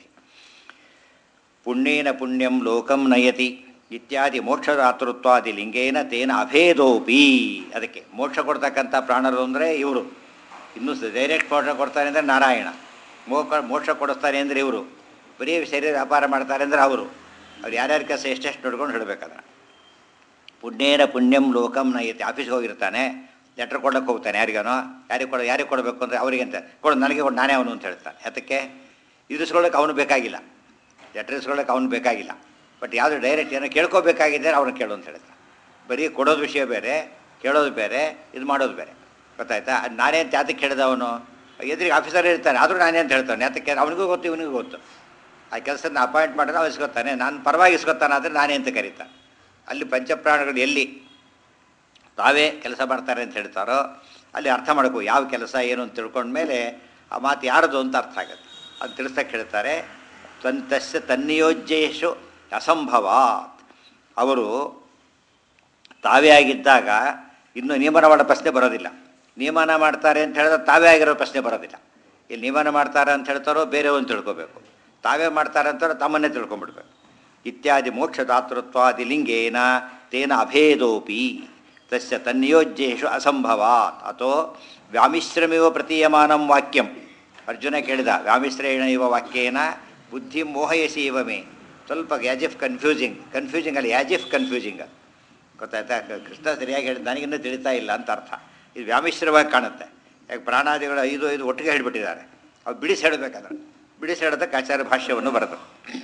ಪುಣ್ಯೇನ ಪುಣ್ಯಂ ಲೋಕಂ ನಯತಿ ಇತ್ಯಾದಿ ಮೋಕ್ಷದಾತೃತ್ವಾದಿ ಲಿಂಗೇನ ತೇನ ಅಭೇದೋಪಿ. ಅದಕ್ಕೆ ಮೋಕ್ಷ ಕೊಡ್ತಕ್ಕಂಥ ಪ್ರಾಣರು ಅಂದರೆ ಇವರು. ಇನ್ನೂ ಡೈರೆಕ್ಟ್ ಮೋಕ್ಷ ಕೊಡ್ತಾರೆ ಅಂದರೆ ನಾರಾಯಣ, ಮೋಕ್ಷ ಮೋಕ್ಷ ಕೊಡಿಸ್ತಾರೆ ಅಂದರೆ ಇವರು. ಬರೀ ಶರೀರ ವ್ಯಾಪಾರ ಮಾಡ್ತಾರೆ ಅಂದರೆ ಅವರು. ಅವ್ರು ಯಾರ್ಯಾರ ಕೆಲಸ ಎಷ್ಟೆಷ್ಟು ನೋಡ್ಕೊಂಡು ಹೇಳಬೇಕಾದ್ರೆ ಪುಣ್ಯೇನ ಪುಣ್ಯಂ ಲೋಕಂ ನಯತಿ. ಆಫೀಸ್ಗೆ ಹೋಗಿರ್ತಾನೆ, ಲೆಟ್ರ್ ಕೊಡೋಕ್ಕೆ ಹೋಗ್ತಾನೆ, ಯಾರಿಗಾನೋ ಯಾರಿಗೆ ಕೊಡ ಯಾರಿಗೆ ಕೊಡಬೇಕು ಅಂದರೆ ಅವರಿಗೆ ಅಂತ ಕೊಡು, ನನಗೆ ಕೊಡು, ನಾನೇ ಅವನು ಅಂತ ಹೇಳ್ತಾನೆ. ಅದಕ್ಕೆ ಇರಿಸ್ಕೊಳ್ಳೋಕೆ ಅವನು ಬೇಕಾಗಿಲ್ಲ, ಲೆಟ್ರ್ ಇಸ್ಕೊಳ್ಳೋಕೆ ಅವನು ಬೇಕಾಗಿಲ್ಲ. ಬಟ್ ಯಾವುದು ಡೈರೆಕ್ಟ್ ಏನೋ ಕೇಳ್ಕೋಬೇಕಾಗಿದೆ ಅವ್ನು ಕೇಳು ಅಂತ ಹೇಳ್ತಾನೆ. ಬರೀ ಕೊಡೋದು ವಿಷಯ ಬೇರೆ, ಕೇಳೋದು ಬೇರೆ, ಇದು ಮಾಡೋದು ಬೇರೆ. ಗೊತ್ತಾಯ್ತಾ? ಅದು ನಾನೇ ಅಂತ ಯಾತಕ್ಕೆ ಹೇಳಿದ ಅವನು ಎದುರಿಗೆ ಆಫೀಸರ್ ಇರ್ತಾನೆ, ಆದರೂ ನಾನೇ ಅಂತ ಹೇಳ್ತಾನೆ. ಯಾತಕ್ಕೆ ಅವನಿಗೂ ಗೊತ್ತು ಇವನಿಗೂ ಗೊತ್ತು. ಆ ಕೆಲಸನ ಅಪಾಯಿಂಟ್ ಮಾಡಿದ್ರೆ ಅವ್ನು ಇಸ್ಕೊತಾನೆ, ನಾನು ಪರವಾಗಿ ಇಸ್ಕೊತಾನೆ ಆದರೆ ನಾನೇ ಅಂತ ಕರೀತಾನೆ. ಅಲ್ಲಿ ಪಂಚಪ್ರಾಣಗಳು ಎಲ್ಲಿ ತಾವೇ ಕೆಲಸ ಮಾಡ್ತಾರೆ ಅಂತ ಹೇಳ್ತಾರೋ ಅಲ್ಲಿ ಅರ್ಥ ಮಾಡ್ಕೋ ಯಾವ ಕೆಲಸ ಏನು ಅಂತ ತಿಳ್ಕೊಂಡ್ಮೇಲೆ ಆ ಮಾತು ಯಾರದು ಅಂತ ಅರ್ಥ ಆಗುತ್ತೆ. ಅದು ತಿಳಿಸಕ್ಕೆ ಹೇಳ್ತಾರೆ. ತ್ವಂತಸ್ಯ ತನ್ನಿಯೋಜ್ಯೇಶು ಅಸಂಭವಾತ್. ಅವರು ತಾವೇ ಆಗಿದ್ದಾಗ ಇನ್ನು ನಿಯಮನ ಮಾಡೋ ಪ್ರಶ್ನೆ ಬರೋದಿಲ್ಲ. ನಿಯಮನ ಮಾಡ್ತಾರೆ ಅಂತ ಹೇಳಿದ್ರೆ ತಾವೇ ಆಗಿರೋ ಪ್ರಶ್ನೆ ಬರೋದಿಲ್ಲ. ಇಲ್ಲಿ ನಿಯಮನ ಮಾಡ್ತಾರೆ ಅಂತ ಹೇಳ್ತಾರೋ ಬೇರೆಯವ್ರನ್ನ ತಿಳ್ಕೊಬೇಕು, ತಾವೇ ಮಾಡ್ತಾರೆ ಅಂತಾರೋ ತಮ್ಮನ್ನೇ ತಿಳ್ಕೊಂಬಿಡ್ಬೇಕು. ಇತ್ಯಾದಿ ಮೋಕ್ಷದಾತೃತ್ವಾದಿ ಲಿಂಗೇನ ತೇನ ಅಭೇದೋಪಿ ತಸ್ಯ ತನ್ನಿಯೋಜ್ಯೇಶು ಅಸಂಭವಾತ್ ಅಥೋ ವ್ಯಾಮಿಶ್ರಮಿವ ಪ್ರತೀಯಮಾನಂ ವಾಕ್ಯಂ. ಅರ್ಜುನ ಕೇಳಿದ, ವ್ಯಾಮಿಶ್ರೇಣ ಇವ ವಾಕ್ಯೇನ ಬುದ್ಧಿ ಮೋಹಯಸಿ ಇವ ಮೇ. ಸ್ವಲ್ಪ ಯಾಜಿಫ್ ಕನ್ಫ್ಯೂಸಿಂಗ್ ಕನ್ಫ್ಯೂಸಿಂಗ್ ಅಲ್ಲಿ ಯಾಜಿಫ್ ಕನ್ಫ್ಯೂಸಿಂಗ್ ಅದು ಗೊತ್ತಾಯ್ತಾ? ಕೃಷ್ಣ ಸರಿಯಾಗಿ ಹೇಳಿದ, ನನಗಿನ್ನೂ ತಿಳಿತಾ ಇಲ್ಲ ಅಂತ ಅರ್ಥ. ಇದು ವ್ಯಾಮಿಶ್ರವಾಗಿ ಕಾಣುತ್ತೆ. ಯಾಕೆ ಪ್ರಾಣಾದಿಗಳು ಐದು ಐದು ಒಟ್ಟಿಗೆ ಹೇಳಿಬಿಟ್ಟಿದ್ದಾರೆ, ಅವು ಬಿಡಿಸಿ ಹೇಳಬೇಕಾದ್ರೆ ಬಿಡಿಸಿ ಹೇಳೋದಕ್ಕೆ ಆಚಾರ್ಯ ಭಾಷ್ಯವನ್ನು ಬರೆದರು.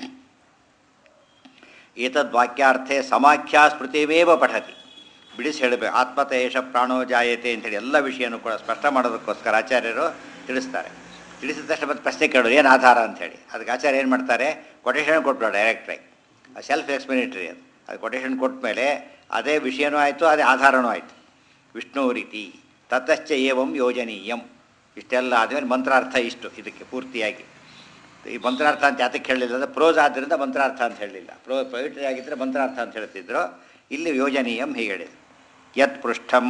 ಏತದ್ವಾಕ್ಯಾರ್ಥೆ ಸಮಾಖ್ಯಾ ಸ್ಮೃತಿಮೇವ ಪಠತಿ. ಬಿಡಿಸಿ ಹೇಳಬೇಕು. ಆತ್ಮತೇಷ ಪ್ರಾಣೋ ಜಾಯತೆ ಅಂಥೇಳಿ ಎಲ್ಲ ವಿಷಯನೂ ಕೂಡ ಸ್ಪಷ್ಟ ಮಾಡೋದಕ್ಕೋಸ್ಕರ ಆಚಾರ್ಯರು ತಿಳಿಸ್ತಾರೆ. ತಿಳಿಸಿದ ತಕ್ಷಣ ಮತ್ತೆ ಪ್ರಶ್ನೆ ಕೇಳೋದು ಏನು ಆಧಾರ ಅಂಥೇಳಿ. ಅದಕ್ಕೆ ಆಚಾರ್ಯ ಏನು ಮಾಡ್ತಾರೆ, ಕೊಟೇಶನ್ ಕೊಟ್ಬಿಡೋ ಡೈರೆಕ್ಟಾಗಿ. ಅದು ಸೆಲ್ಫ್ ಎಕ್ಸ್ಪ್ಲನೇಟರಿ. ಅದು ಅದು ಕೊಟೇಶನ್ ಕೊಟ್ಟ ಮೇಲೆ ಅದೇ ವಿಷಯನೂ ಆಯಿತು, ಅದೇ ಆಧಾರನೂ ಆಯಿತು. ವಿಷ್ಣು ರೀತಿ ತತಶ್ಚ ಏವಂ ಯೋಜನೀಯಂ. ಇಷ್ಟೆಲ್ಲ ಆದಮೇಲೆ ಮಂತ್ರಾರ್ಥ ಇಷ್ಟು ಇದಕ್ಕೆ ಪೂರ್ತಿಯಾಗಿ. ಈ ಮಂತ್ರಾರ್ಥ ಅಂತ ಯಾತಕ್ಕೆ ಹೇಳಲಿಲ್ಲ ಅಂದರೆ ಪ್ರೋಸ್ ಆದ್ದರಿಂದ ಮಂತ್ರಾರ್ಥ ಅಂತ ಹೇಳಲಿಲ್ಲ. ಪ್ರೋ ಪೊಯಿಟ್ರಿ ಆಗಿದ್ದರೆ ಮಂತ್ರಾರ್ಥ ಅಂತ ಹೇಳ್ತಿದ್ರು. ಇಲ್ಲಿ ಯೋಜನೀಯಂ ಹೀಗೆ ಹೇಳಿದ್ರು. ಯತ್ ಪೃಷ್ಠಂ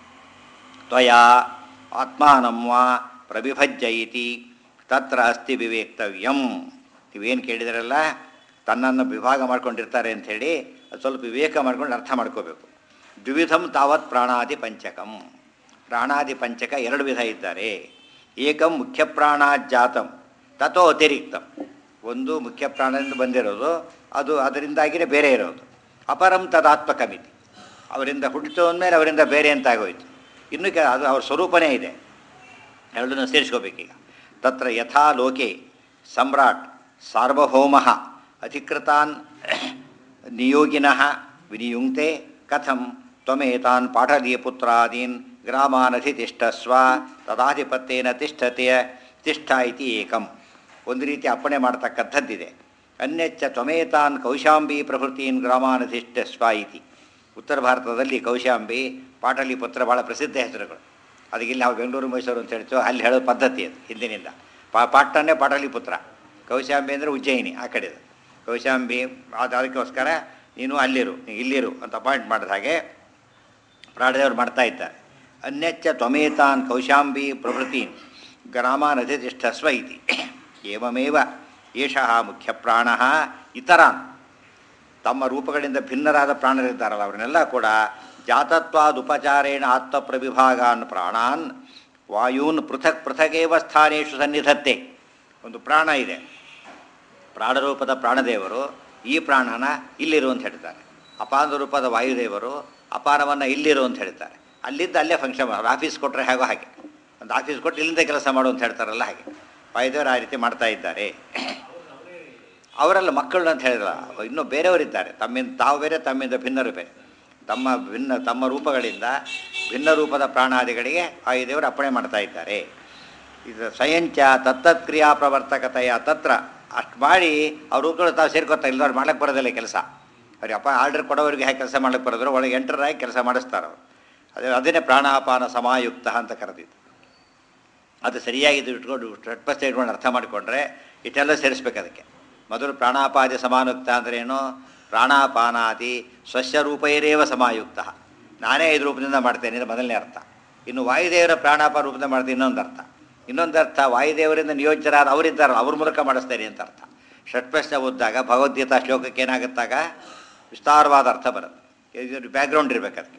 ತ್ವಯಾ ಆತ್ಮಾನಂ ವಾ ಪ್ರವಿಭಜ್ಯ ಇತಿ ತತ್ರ ಅಸ್ತಿ ವಿವೇಕ್ತವ್ಯಂ. ನೀವೇನು ಕೇಳಿದ್ರಲ್ಲ, ತನ್ನನ್ನು ವಿಭಾಗ ಮಾಡ್ಕೊಂಡಿರ್ತಾರೆ ಅಂಥೇಳಿ ಅದು ಸ್ವಲ್ಪ ವಿವೇಕ ಮಾಡ್ಕೊಂಡು ಅರ್ಥ ಮಾಡ್ಕೋಬೇಕು. ದ್ವಿವಿಧಂ ತಾವತ್ ಪ್ರಾಣಾದಿ ಪಂಚಕಂ. ಪ್ರಾಣಾದಿ ಪಂಚಕ ಎರಡು ವಿಧ ಇದ್ದಾರೆ. ಏಕಂ ಮುಖ್ಯ ಪ್ರಾಣಾಜ್ಜಾತಂ ತಥೋ ಅತಿರಿಕ್ತಂ. ಒಂದು ಮುಖ್ಯ ಪ್ರಾಣದಿಂದ ಬಂದಿರೋದು, ಅದು ಅದರಿಂದಾಗಿಯೇ ಬೇರೆ ಇರೋದು. ಅಪರಂ ತದಾತ್ಮಕಮಿತಿ. ಅವರಿಂದ ಹುಟ್ಟಿತು ಅಂದಮೇಲೆ ಅವರಿಂದ ಬೇರೆ ಅಂತ ಆಗೋಯ್ತು. ಇನ್ನು ಕೆ ಅದು ಅವ್ರ ಸ್ವರೂಪನೇ ಇದೆ. ಎರಡನ್ನೂ ಸೇರಿಸ್ಕೋಬೇಕೀಗ. ತತ್ರ ಯಥಾ ಲೋಕೆ ಸಮ್ರಾಟ್ ಸಾರ್ವಭೌಮ ಅಧಿಕೃತಾನ್ ನಿಯೋಗಿನಃ ವಿನಿಯುಂಕ್ತೆ ಕಥಂ ತ್ವಮೇತಾನ್ ಪಾಠದೀಯ ಪುತ್ರಾದೀನ್ ಗ್ರಾಮಾನಧಿತಿಷ್ಠಸ್ವ ತದಾಧಿಪತ್ಯೇನ ತಿಷ್ಠತೆಯ ತಿಷ್ಠ ಇತಿ ಏಕಂ. ಒಂದು ರೀತಿ ಅಪ್ಪಣೆ ಮಾಡ್ತಕ್ಕಂಥದ್ದಿದೆ. ಅನ್ಯಚ್ಚ ತ್ವಮೇತಾನ್ ಕೌಶಾಂಬಿ ಪ್ರಭೃತೀನ್ ಗ್ರಾಮಾನಧಿಷ್ಠಸ್ವ ಇತಿ. ಉತ್ತರ ಭಾರತದಲ್ಲಿ ಕೌಶಾಂಬಿ ಪಾಟಲಿಪುತ್ರ ಭಾಳ ಪ್ರಸಿದ್ಧ ಹೆಸರುಗಳು. ಅದಕ್ಕೆ ಇಲ್ಲಿ ನಾವು ಬೆಂಗಳೂರು ಮೈಸೂರು ಅಂತ ಹೇಳ್ತೀವೋ ಅಲ್ಲಿ ಹೇಳೋ ಪದ್ಧತಿ ಅದು ಹಿಂದಿನಿಂದ. ಪಾ ಪಾಟನೇ ಪಾಟಲಿಪುತ್ರ, ಕೌಶಾಂಬಿ ಅಂದರೆ ಉಜ್ಜಯಿನಿ ಆ ಕಡೆದು. ಕೌಶಾಂಬಿ ಅದು ಅದಕ್ಕೋಸ್ಕರ ನೀನು ಅಲ್ಲಿರು, ನೀನು ಇಲ್ಲಿರು ಅಂತ ಅಪಾಯಿಂಟ್ ಮಾಡಿದ ಹಾಗೆ ಪ್ರಾಣದೇವರು ಮಾಡ್ತಾ ಇದ್ದಾರೆ. ಅನ್ಯಚ್ಚ ತ್ವಮೇತಾನ್ ಕೌಶಾಂಬಿ ಪ್ರಭೃತೀನ್ ಗ್ರಾಮಾನಧಿತಿಷ್ಠಸ್ವ ಇತಿ. ಏವಮೇವ ಏಷಃ ಮುಖ್ಯ ಪ್ರಾಣ ಇತರಾನ್. ತಮ್ಮ ರೂಪಗಳಿಂದ ಭಿನ್ನರಾದ ಪ್ರಾಣರಿದ್ದಾರಲ್ಲ ಅವರನ್ನೆಲ್ಲ ಕೂಡ ಜಾತತ್ವಾದುಪಚಾರೇಣ ಆತ್ಮಪ್ರವಿಭಾಗಾನ್ ಪ್ರಾಣಾನ್ ವಾಯೂನ್ ಪೃಥಕ್ ಪೃಥಗೇವ ಸ್ಥಾನೇಶು ಸನ್ನಿಧತ್ತೆ. ಒಂದು ಪ್ರಾಣ ಇದೆ, ಪ್ರಾಣರೂಪದ ಪ್ರಾಣದೇವರು ಈ ಪ್ರಾಣನ ಇಲ್ಲಿರು ಅಂತ ಹೇಳ್ತಾರೆ. ಅಪಾನ ರೂಪದ ವಾಯುದೇವರು ಅಪಾನವನ್ನು ಇಲ್ಲಿರು ಅಂತ ಹೇಳ್ತಾರೆ. ಅಲ್ಲಿಂದ ಅಲ್ಲೇ ಫಂಕ್ಷನ್ ಮಾಡೋದು. ಆಫೀಸ್ ಕೊಟ್ಟರೆ ಹೇಗೋ ಹಾಗೆ ಒಂದು ಆಫೀಸ್ ಕೊಟ್ಟು ಇಲ್ಲಿಂದ ಕೆಲಸ ಮಾಡು ಅಂತ ಹೇಳ್ತಾರಲ್ಲ ಹಾಗೆ ವಾಯುದೇವರು ಆ ರೀತಿ ಮಾಡ್ತಾ ಇದ್ದಾರೆ. ಅವರೆಲ್ಲ ಮಕ್ಕಳು ಅಂತ ಹೇಳಿಲ್ಲ, ಇನ್ನೂ ಬೇರೆಯವರಿದ್ದಾರೆ. ತಮ್ಮಿಂದ ತಾವು ಬೇರೆ, ತಮ್ಮಿಂದ ಭಿನ್ನರು ಬೇರೆ. ತಮ್ಮ ಭಿನ್ನ ತಮ್ಮ ರೂಪಗಳಿಂದ ಭಿನ್ನ ರೂಪದ ಪ್ರಾಣಾದಿಗಳಿಗೆ ವಾಯುದೇವರು ಅಪ್ಪಣೆ ಮಾಡ್ತಾ ಇದ್ದಾರೆ. ಇದು ಸ್ವಯಂಚ ತತ್ತತ್ ಕ್ರಿಯಾ ಪ್ರವರ್ತಕತೆಯ ತತ್ರ ಅಷ್ಟು ಮಾಡಿ ಅವ್ರ ರೂಪಗಳು ತಾವು ಸೇರ್ಕೊತಾ ಇಲ್ಲ. ಅವ್ರು ಮಾಡ್ಲಿಕ್ಕೆ ಬರೋದಿಲ್ಲ ಕೆಲಸ. ಅವ್ರಿಗೆ ಅಪ್ಪ ಆರ್ಡರ್ ಕೊಡೋರಿಗೆ ಹೇಗೆ ಕೆಲಸ ಮಾಡ್ಲಿಕ್ಕೆ ಬರೋದ್ರು ಒಳಗೆ ಎಂಟರಾಗಿ ಕೆಲಸ ಮಾಡಿಸ್ತಾರೆ ಅವರು. ಅದೇ ಅದನ್ನೇ ಪ್ರಾಣಾಪಾನ ಸಮಾಯುಕ್ತ ಅಂತ ಕರೆದಿದ್ದು. ಅದು ಸರಿಯಾಗಿ ಇದು ಇಟ್ಕೊಂಡು ಷಟ್ಪಸ್ಥ ಇಟ್ಕೊಂಡು ಅರ್ಥ ಮಾಡಿಕೊಂಡ್ರೆ ಇಷ್ಟೆಲ್ಲ ಸೇರಿಸ್ಬೇಕು. ಅದಕ್ಕೆ ಮೊದಲು ಪ್ರಾಣಾಪಾದಿ ಸಮಾನುಕ್ತ ಅಂದ್ರೇನು? ಪ್ರಾಣಾಪಾನಾದಿ ಸ್ವಸ್ಯರೂಪೈರೇವ ಸಮಾಯುಕ್ತ. ನಾನೇ ಐದು ರೂಪದಿಂದ ಮಾಡ್ತೇನೆ ಇದು ಮೊದಲನೇ ಅರ್ಥ. ಇನ್ನು ವಾಯುದೇವರ ಪ್ರಾಣಾಪಾನ ರೂಪದಿಂದ ಮಾಡ್ತೀನಿ ಇನ್ನೊಂದು ಅರ್ಥ. ಇನ್ನೊಂದು ಅರ್ಥ ವಾಯುದೇವರಿಂದ ನಿಯೋಜ್ಯರಾದ ಅವರಿದ್ದಾರಲ್ಲ ಅವ್ರ ಮೂಲಕ ಮಾಡಿಸ್ತೇನೆ ಅಂತ ಅರ್ಥ. ಷಟ್ಪಸ್ಥ ಓದಿದಾಗ ಭಗವದ್ಗೀತಾ ಶ್ಲೋಕಕ್ಕೆ ಏನಾಗುತ್ತಾಗ ವಿಸ್ತಾರವಾದ ಅರ್ಥ ಬರುತ್ತೆ. ಇದು ಬ್ಯಾಕ್ಗ್ರೌಂಡ್ ಇರಬೇಕು ಅದಕ್ಕೆ.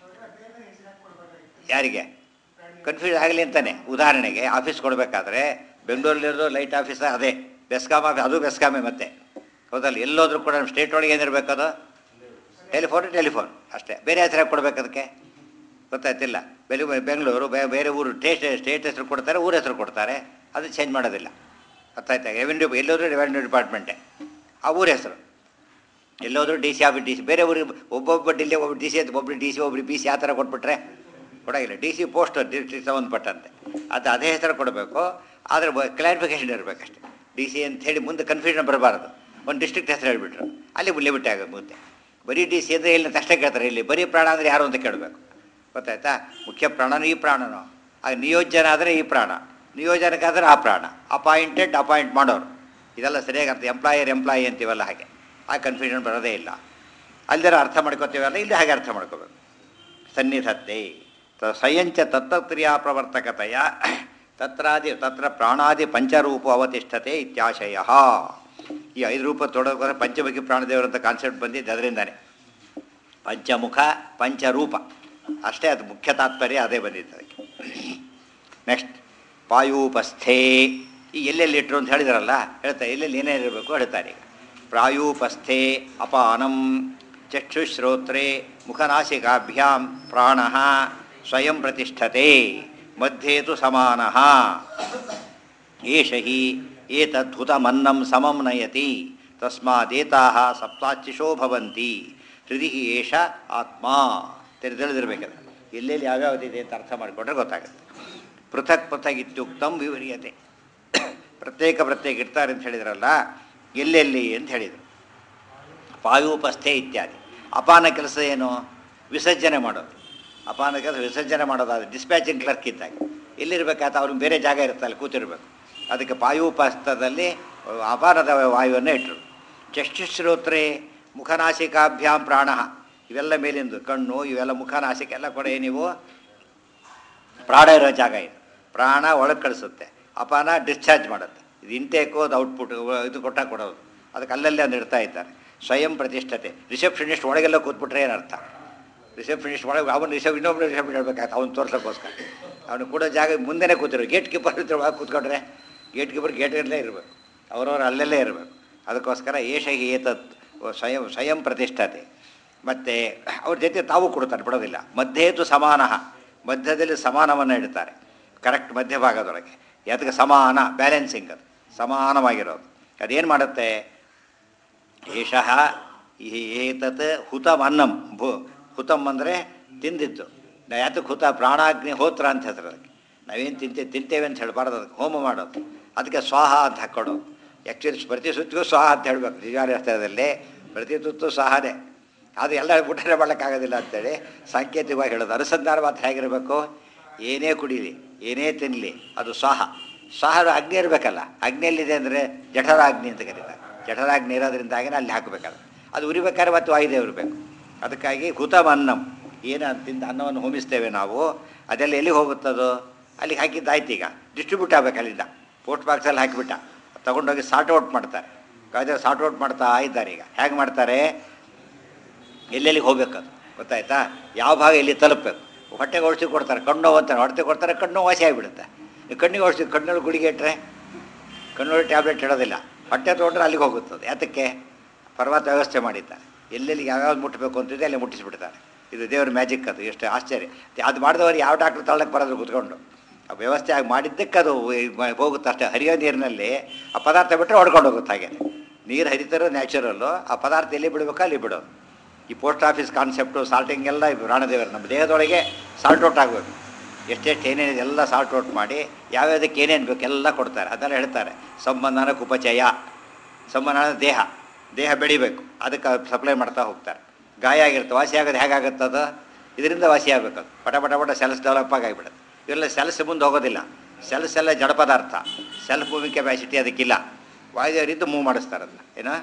ಯಾರಿಗೆ ಕನ್ಫ್ಯೂಸ್ ಆಗಲಿ ಅಂತಾನೆ. ಉದಾಹರಣೆಗೆ ಆಫೀಸ್ ಕೊಡಬೇಕಾದ್ರೆ ಬೆಂಗಳೂರಲ್ಲಿರೋದು ಲೈಟ್ ಆಫೀಸ ಅದೇ, ಬೆಸ್ಕಾಮ್ ಆಫೀಸ್ ಅದು ಬೆಸ್ಕಾಮೇ ಮತ್ತೆ ಹೌದಲ್ಲ, ಎಲ್ಲೋದ್ರೂ ಕೂಡ ನಮ್ಮ ಸ್ಟೇಟ್ ಒಳಗೆ ಏನಿರಬೇಕದು ಟೆಲಿಫೋನ್ ಟೆಲಿಫೋನ್ ಅಷ್ಟೇ. ಬೇರೆ ಹೆಸರು ಕೊಡ್ಬೇಕು ಅದಕ್ಕೆ ಗೊತ್ತಾಯ್ತಿಲ್ಲ. ಬೆಲೆ ಬೆಂಗಳೂರು ಬೇರೆ ಊರು ಸ್ಟೇಟ್ ಸ್ಟೇಟ್ ಹೆಸರು ಕೊಡ್ತಾರೆ, ಊರ ಹೆಸರು ಕೊಡ್ತಾರೆ, ಅದು ಚೇಂಜ್ ಮಾಡೋದಿಲ್ಲ. ಗೊತ್ತಾಯ್ತಾ? ರೆವೆನ್ಯೂ ಎಲ್ಲೋದ್ರೂ ರೆವೆನ್ಯೂ ಡಿಪಾರ್ಟ್ಮೆಂಟೇ, ಆ ಊರ ಹೆಸರು. ಎಲ್ಲೋದ್ರೂ D C office D C, ಬೇರೆ ಊರಿಗೆ ಒಬ್ಬೊಬ್ಬ ಡಿಲ್ಲಿ ಒಬ್ಬರು ಡಿ ಸಿ ಅಂತ ಒಬ್ಬರು ಡಿ ಸಿ ಒಬ್ಬರು ಬಿ ಸಿ ಆ ಥರ ಕೊಟ್ಬಿಟ್ರೆ ಕೊಡೋಂಗಿಲ್ಲ. ಡಿ ಸಿ ಪೋಸ್ಟ್ ಡಿಸ್ಟ್ರಿಕ್ಟ್ ಸಂಬಂಧಪಟ್ಟಂತೆ ಅದು ಅದೇ ಹೆಸರು ಕೊಡಬೇಕು. ಆದರೆ ಕ್ಲಾರಿಫಿಕೇಷನ್ ಇರಬೇಕಷ್ಟೆ. ಡಿ ಸಿ ಅಂತ ಹೇಳಿ ಮುಂದೆ ಕನ್ಫ್ಯೂಷನ್ ಬರಬಾರ್ದು. ಒಂದು ಡಿಸ್ಟ್ರಿಕ್ಟ್ ಹೆಸರು ಹೇಳಿಬಿಟ್ರು, ಅಲ್ಲಿ ಲಿಮಿಟ್ ಆಗೋದು. ಮುಂದೆ ಬರೀ ಡಿ ಸಿ ಅಂದರೆ ಇಲ್ಲಿ ತಕ್ಷಣ ಕೇಳ್ತಾರೆ, ಇಲ್ಲಿ ಬರೀ ಪ್ರಾಣ ಅಂದರೆ ಯಾರು ಅಂತ ಕೇಳಬೇಕು. ಗೊತ್ತಾಯ್ತಾ? ಮುಖ್ಯ ಪ್ರಾಣನೂ ಈ ಪ್ರಾಣನೋ, ಆಗ ನಿಯೋಜನೆ ಆದರೆ ಈ ಪ್ರಾಣ, ನಿಯೋಜನೆಗಾದರೆ ಆ ಪ್ರಾಣ, ಅಪಾಯಿಂಟೆಡ್ ಅಪಾಯಿಂಟ್ ಮಾಡೋರು, ಇದೆಲ್ಲ ಸರಿಯಾಗಿ ಅರ್ಥ. ಎಂಪ್ಲಾಯರ್ ಎಂಪ್ಲಾಯಿ ಅಂತೀವಲ್ಲ, ಹಾಗೆ ಆ ಕನ್ಫ್ಯೂಷನ್ ಬರೋದೇ ಇಲ್ಲ. ಅಲ್ಲದರ ಅರ್ಥ ಮಾಡ್ಕೋತೀವಲ್ಲ, ಇಲ್ಲಿ ಹಾಗೆ ಅರ್ಥ ಮಾಡ್ಕೋಬೇಕು. ಸನ್ನಿಧತ್ತೆ ಸ್ವಯಂಚ ತತ್ತಕ್ರಿಯಾ ಪ್ರವರ್ತಕತೆಯ ತತ್ರಾದಿ ತತ್ರ ಪ್ರಾಣಾದಿ ಪಂಚರೂಪ ಅವತಿಷ್ಠತೆ ಇತ್ಯಾಶಯ. ಈ ಐದು ರೂಪ ತೊಡಗೋದ್ರೆ ಪಂಚಮುಖಿ ಪ್ರಾಣದೇವರಂಥ ಕಾನ್ಸೆಪ್ಟ್ ಬಂದಿದ್ದು ಅದರಿಂದಾನೆ. ಪಂಚಮುಖ ಪಂಚರೂಪ ಅಷ್ಟೇ, ಅದು ಮುಖ್ಯ ತಾತ್ಪರ್ಯ ಅದೇ ಬಂದಿತ್ತು ಅದಕ್ಕೆ. ನೆಕ್ಸ್ಟ್ ಪಾಯೂಪಸ್ಥೆ, ಈ ಎಲ್ಲೆಲ್ಲಿ ಇಟ್ಟರು ಅಂತ ಹೇಳಿದಾರಲ್ಲ, ಹೇಳ್ತಾರೆ ಎಲ್ಲೆಲ್ಲಿ ಏನೇನಿರಬೇಕು ಹೇಳ್ತಾರೆ. ಈಗ ಪ್ರಾಯೂಪಸ್ಥೆ ಅಪಾನಂ ಚಕ್ಷುಶ್ರೋತ್ರೇ ಮುಖನಾಸಿಕಾಭ್ಯಾಂ ಪ್ರಾಣ ಸ್ವಯಂ ಪ್ರತಿಷ್ಠತೆ ಮಧ್ಯೇತು ಸಮಾನಃ ಏಷ ಹಿ ಏತದ್ಹುತಮನ್ನಂ ಸಮಂ ನಯತಿ ತಸ್ಮಾದೇತಾಃ ಸಪ್ತಾಚ್ಚಿಶೋ ಭವಂತಿ ಹೃದಯ ಏಷ ಆತ್ಮ. ತಿಳಿದಿರಬೇಕದು ಎಲ್ಲೆಲ್ಲಿ ಯಾವ್ಯಾವುದಿದೆ ಅಂತ ಅರ್ಥ ಮಾಡಿಕೊಂಡ್ರೆ ಗೊತ್ತಾಗುತ್ತೆ. ಪೃಥಕ್ ಪೃಥಕ್ ಇತ್ಯುಕ್ತಂ ವಿವರ್ಯತೆ. ಪ್ರತ್ಯೇಕ ಪ್ರತ್ಯೇಕ ಇರ್ತಾರೆ ಅಂತ ಹೇಳಿದ್ರಲ್ಲ, ಎಲ್ಲೆಲ್ಲಿ ಅಂತ ಹೇಳಿದರು. ಪಾಯೂಪಸ್ಥೆ ಇತ್ಯಾದಿ. ಅಪಾನ ಕೆಲಸ ಏನು? ವಿಸರ್ಜನೆ ಮಾಡೋದು. ಅಪಾನ ಕೆಲಸ ವಿಸರ್ಜನೆ ಮಾಡೋದಾದ್ರೆ ಡಿಸ್ಪ್ಯಾಚಿಂಗ್ ಕ್ಲರ್ಕ್ ಇದ್ದಾಗ ಎಲ್ಲಿರ್ಬೇಕಾತ ಅವ್ರಿಗೆ ಬೇರೆ ಜಾಗ ಇರುತ್ತಲ್ಲ, ಕೂತಿರ್ಬೇಕು. ಅದಕ್ಕೆ ಪಾಯೂಪಸ್ಥದಲ್ಲಿ ಅಪಾನದ ವಾಯುವನ್ನು ಇಟ್ಟರು. ಚಕ್ಷುಶ್ರೋತ್ರೇ ಮುಖನಾಸಿಕಾಭ್ಯಾಂ ಪ್ರಾಣ, ಇವೆಲ್ಲ ಮೇಲಿಂದು ಕಣ್ಣು ಇವೆಲ್ಲ ಮುಖನಾಸಿಕ ಎಲ್ಲ ಕೂಡ ನೀವು ಪ್ರಾಣ ಇರೋ ಜಾಗ ಇದು. ಪ್ರಾಣ ಒಳಗೆ ಕಳಿಸುತ್ತೆ, ಅಪಾನ ಡಿಸ್ಚಾರ್ಜ್ ಮಾಡುತ್ತೆ. ಇದು ಇಂಟೇಕು, ಅದು ಔಟ್ಪುಟ್, ಇದು ಕೊಟ್ಟ ಕೊಡೋದು. ಅದಕ್ಕೆ ಅಲ್ಲಲ್ಲೇ ಒಂದು ಇಡ್ತಾ ಇದ್ದಾರೆ. ಸ್ವಯಂ ಪ್ರತಿಷ್ಠತೆ. ರಿಸೆಪ್ಷನಿಸ್ಟ್ ಒಳಗೆಲ್ಲ ಕೂತ್ಬಿಟ್ರೆ ಏನರ್ಥ? ರಿಸೆಪ್ಷನಿಸ್ಟ್ ಒಳಗೆ ಅವನು ರಿಸೆಪ್ ಇನ್ನೊಬ್ಬರು ರಿಸೆಪ್ಷನ್ ಹೇಳ್ಬೇಕಾಗ್ತದೆ, ಅವ್ನು ತೋರ್ಸೋಕ್ಕೋಸ್ಕರ. ಅವನು ಕೂಡ ಜಾಗ ಮುಂದೆನೇ ಕೂತಿರು. ಗೇಟ್ ಕೀಪರ್ ಒಳಗೆ ಕೂತ್ಕೊಂಡ್ರೆ ಗೇಟ್ ಕೀಪರ್ ಗೇಟಲ್ಲೇ ಇರಬೇಕು, ಅವರವರು ಅಲ್ಲೆಲ್ಲೇ ಇರಬೇಕು. ಅದಕ್ಕೋಸ್ಕರ ಏಷ ಹಿ ಏತತ್ ಸ್ವಯಂ ಸ್ವಯಂ ಪ್ರತಿಷ್ಠತೆ. ಮತ್ತು ಅವ್ರ ಜೊತೆ ತಾವು ಕೊಡ್ತಾರೆ, ಬಿಡೋದಿಲ್ಲ. ಮಧ್ಯೇತು ಸಮಾನ, ಮಧ್ಯದಲ್ಲಿ ಸಮಾನವನ್ನು ಇಡ್ತಾರೆ, ಕರೆಕ್ಟ್ ಮಧ್ಯಭಾಗದೊಳಗೆ. ಅದಕ್ಕೆ ಸಮಾನ, ಬ್ಯಾಲೆನ್ಸಿಂಗ್, ಅದು ಸಮಾನವಾಗಿರೋದು. ಅದೇನು ಮಾಡುತ್ತೆ? ಏಷಃ ಏತತ್ ಹುತಮ್ ಅನ್ನಂ. ಭೂ ಹುತಮ್ ಅಂದರೆ ತಿಂದಿದ್ದು. ನಾವು ಯಾತಕ್ಕೆ ಹುತ? ಪ್ರಾಣಾಗ್ನಿ ಹೋತ್ರ ಅಂತ ಹೆಸರು ಅದಕ್ಕೆ. ನಾವೇನು ತಿಂತೇ ತಿಂತೇವೆ ಅಂತ ಹೇಳಬಾರ್ದು, ಅದಕ್ಕೆ ಹೋಮ ಮಾಡೋದು. ಅದಕ್ಕೆ ಸ್ವಾಹ ಅಂತ ಹಾಕ್ಕೊಡೋದು. ಆ್ಯಕ್ಚುಲಿ ಪ್ರತಿ ಸುತ್ತಿಗೂ ಸ್ವಾಹ ಅಂತ ಹೇಳಬೇಕು. ನಿಜಾರ್ಥದಲ್ಲಿ ಪ್ರತಿ ತುತ್ತು ಸ್ವಾಹನೇ. ಅದು ಎಲ್ಲ ಊಟನೇ ಮಾಡೋಕ್ಕಾಗೋದಿಲ್ಲ ಅಂತೇಳಿ ಸಾಂಕೇತಿಕವಾಗಿ ಹೇಳೋದು. ಅನುಸಂಧಾನ ಮಾತ್ರ ಹೇಗಿರಬೇಕು? ಏನೇ ಕುಡೀಲಿ, ಏನೇ ತಿನ್ನಲಿ, ಅದು ಸ್ವಾಹ. ಸ್ವಾಹ ಅಗ್ನಿ ಇರಬೇಕಲ್ಲ. ಅಗ್ನಿಯಲ್ಲಿದೆ ಅಂದರೆ ಜಠರಾಗ್ನಿ ಅಂತ ಕರೀತಾರೆ. ಜಠರಾಗ್ನಿ ಇರೋದ್ರಿಂದಾಗಿನೇ ಅಲ್ಲಿ ಹಾಕಬೇಕಲ್ಲ. ಅದು ಉರಿಬೇಕಾದ್ರೆ ಮತ್ತು ವಾಯುದೇವ ಇರಬೇಕು. ಅದಕ್ಕಾಗಿ ಹುತಮ್ ಅನ್ನಂ, ಏನು ತಿಂದು ಅನ್ನವನ್ನು ಹೋಮಿಸ್ತೇವೆ ನಾವು, ಅದೆಲ್ಲ ಎಲ್ಲಿಗೆ ಹೋಗುತ್ತದೋ ಅಲ್ಲಿಗೆ ಹಾಕಿದ್ದಾಯ್ತು. ಈಗ ಡಿಸ್ಟ್ರಿಬ್ಯೂಟ್ ಆಗಬೇಕು ಅಲ್ಲಿಂದ. ಪೋಸ್ಟ್ ಬಾಕ್ಸಲ್ಲಿ ಹಾಕಿಬಿಟ್ಟ, ತೊಗೊಂಡೋಗಿ ಸಾರ್ಟ್ ಔಟ್ ಮಾಡ್ತಾರೆ. ಕಾಯ್ದೆ ಸಾರ್ಟ್ ಔಟ್ ಮಾಡ್ತಾ ಇದ್ದಾರೆ. ಈಗ ಹೇಗೆ ಮಾಡ್ತಾರೆ? ಎಲ್ಲೆಲ್ಲಿಗೆ ಹೋಗ್ಬೇಕದು ಗೊತ್ತಾಯ್ತಾ? ಯಾವ ಭಾಗ ಎಲ್ಲಿ ತಲುಪಬೇಕು. ಹೊಟ್ಟೆಗೆ ಔಷಧಿ ಕೊಡ್ತಾರೆ, ಕಣ್ಣು ಅಂತಾರೆ, ಹೊಟ್ಟೆ ಕೊಡ್ತಾರೆ, ಕಣ್ಣು ವಾಸಿ ಆಗಿಬಿಡುತ್ತೆ. ಕಣ್ಣಿಗೆ ಔಷಧಿ, ಕಣ್ಣಲ್ಲಿ ಗುಳಿಗೆ ಇಟ್ಟರೆ ಕಣ್ಣೊಳಗೆ ಟ್ಯಾಬ್ಲೆಟ್ ಇಡೋದಿಲ್ಲ. ಹೊಟ್ಟೆ ತೊಗೊಂಡ್ರೆ ಅಲ್ಲಿಗೆ ಹೋಗುತ್ತದೆ. ಯಾತಕ್ಕೆ? ಪರ್ವತ ವ್ಯವಸ್ಥೆ ಮಾಡಿದ್ದಾರೆ. ಎಲ್ಲೆಲ್ಲಿ ಯಾವ್ಯಾವ್ದು ಮುಟ್ಟಬೇಕು ಅಂತಿದೆ ಅಲ್ಲಿ ಮುಟ್ಟಿಸಿಬಿಡ್ತಾರೆ. ಇದು ದೇವ್ರ ಮ್ಯಾಜಿಕ್. ಅದು ಎಷ್ಟು ಆಶ್ಚರ್ಯ. ಅದು ಮಾಡಿದವರು ಯಾವ ಡಾಕ್ಟ್ರ್ ತಗೊಳ್ಳೋಕ್ಕೆ ಬರೋದು ಕೂತ್ಕೊಂಡು. ಆ ವ್ಯವಸ್ಥೆ ಆಗಿ ಮಾಡಿದ್ದಕ್ಕೆ ಅದು ಹೋಗುತ್ತೆ ಅಷ್ಟೇ. ಹರಿಯೋ ನೀರಿನಲ್ಲಿ ಆ ಪದಾರ್ಥ ಬಿಟ್ಟರೆ ಹೊಡ್ಕೊಂಡು ಹೋಗುತ್ತೆ. ಹಾಗೆ ನೀರು ಹರಿತಾರೋ ನ್ಯಾಚುರಲ್ಲು, ಆ ಪದಾರ್ಥ ಎಲ್ಲಿ ಬಿಡಬೇಕೋ ಅಲ್ಲಿ ಬಿಡೋದು. ಈ ಪೋಸ್ಟ್ ಆಫೀಸ್ ಕಾನ್ಸೆಪ್ಟು ಸಾಲ್ಟಿಂಗ್ ಎಲ್ಲ ಪ್ರಾಣದೇವರು ನಮ್ಮ ದೇಹದೊಳಗೆ ಸಾಲ್ಟ್ ಔಟ್ ಆಗಬೇಕು. ಎಷ್ಟೆಷ್ಟು ಏನೇನಿದೆ ಎಲ್ಲ ಸಾಲ್ಟ್ ಔಟ್ ಮಾಡಿ ಯಾವ್ಯಾವುದಕ್ಕೆ ಏನೇನು ಬೇಕು ಎಲ್ಲ ಕೊಡ್ತಾರೆ. ಅದೆಲ್ಲ ಹೇಳ್ತಾರೆ. ಸಂಬಂಧನ ಕುಪಚಯ, ಸಂಬಂಧ ದೇಹ ದೇಹ ಬೆಳಿಬೇಕು, ಅದಕ್ಕೆ ಸಪ್ಲೈ ಮಾಡ್ತಾ ಹೋಗ್ತಾರೆ. ಗಾಯ ಆಗಿರುತ್ತೆ, ವಾಸಿ ಆಗೋದು ಹೇಗಾಗುತ್ತದು? ಇದರಿಂದ ವಾಸಿ ಆಗಬೇಕದು. ಪಟ ಪಟ ಪಟ ಸೆಲ್ಸ್ ಡೆವಲಪ್ ಆಗಿಬಿಡುತ್ತೆ. ಇವೆಲ್ಲ ಸೆಲ್ಸ್ ಮುಂದೆ ಹೋಗೋದಿಲ್ಲ. ಸೆಲ್ಸ್ ಎಲ್ಲ ಜಡ ಪದಾರ್ಥ, ಸೆಲ್ಫ್ ಮೂವಿಂಗ್ ಕೆಪಾಸಿಟಿ ಅದಕ್ಕಿಲ್ಲ. ವಾಯುದೇವರಿದ್ದು ಮೂವ್ ಮಾಡಿಸ್ತಾರೆ ಅದನ್ನ. ಏನೋ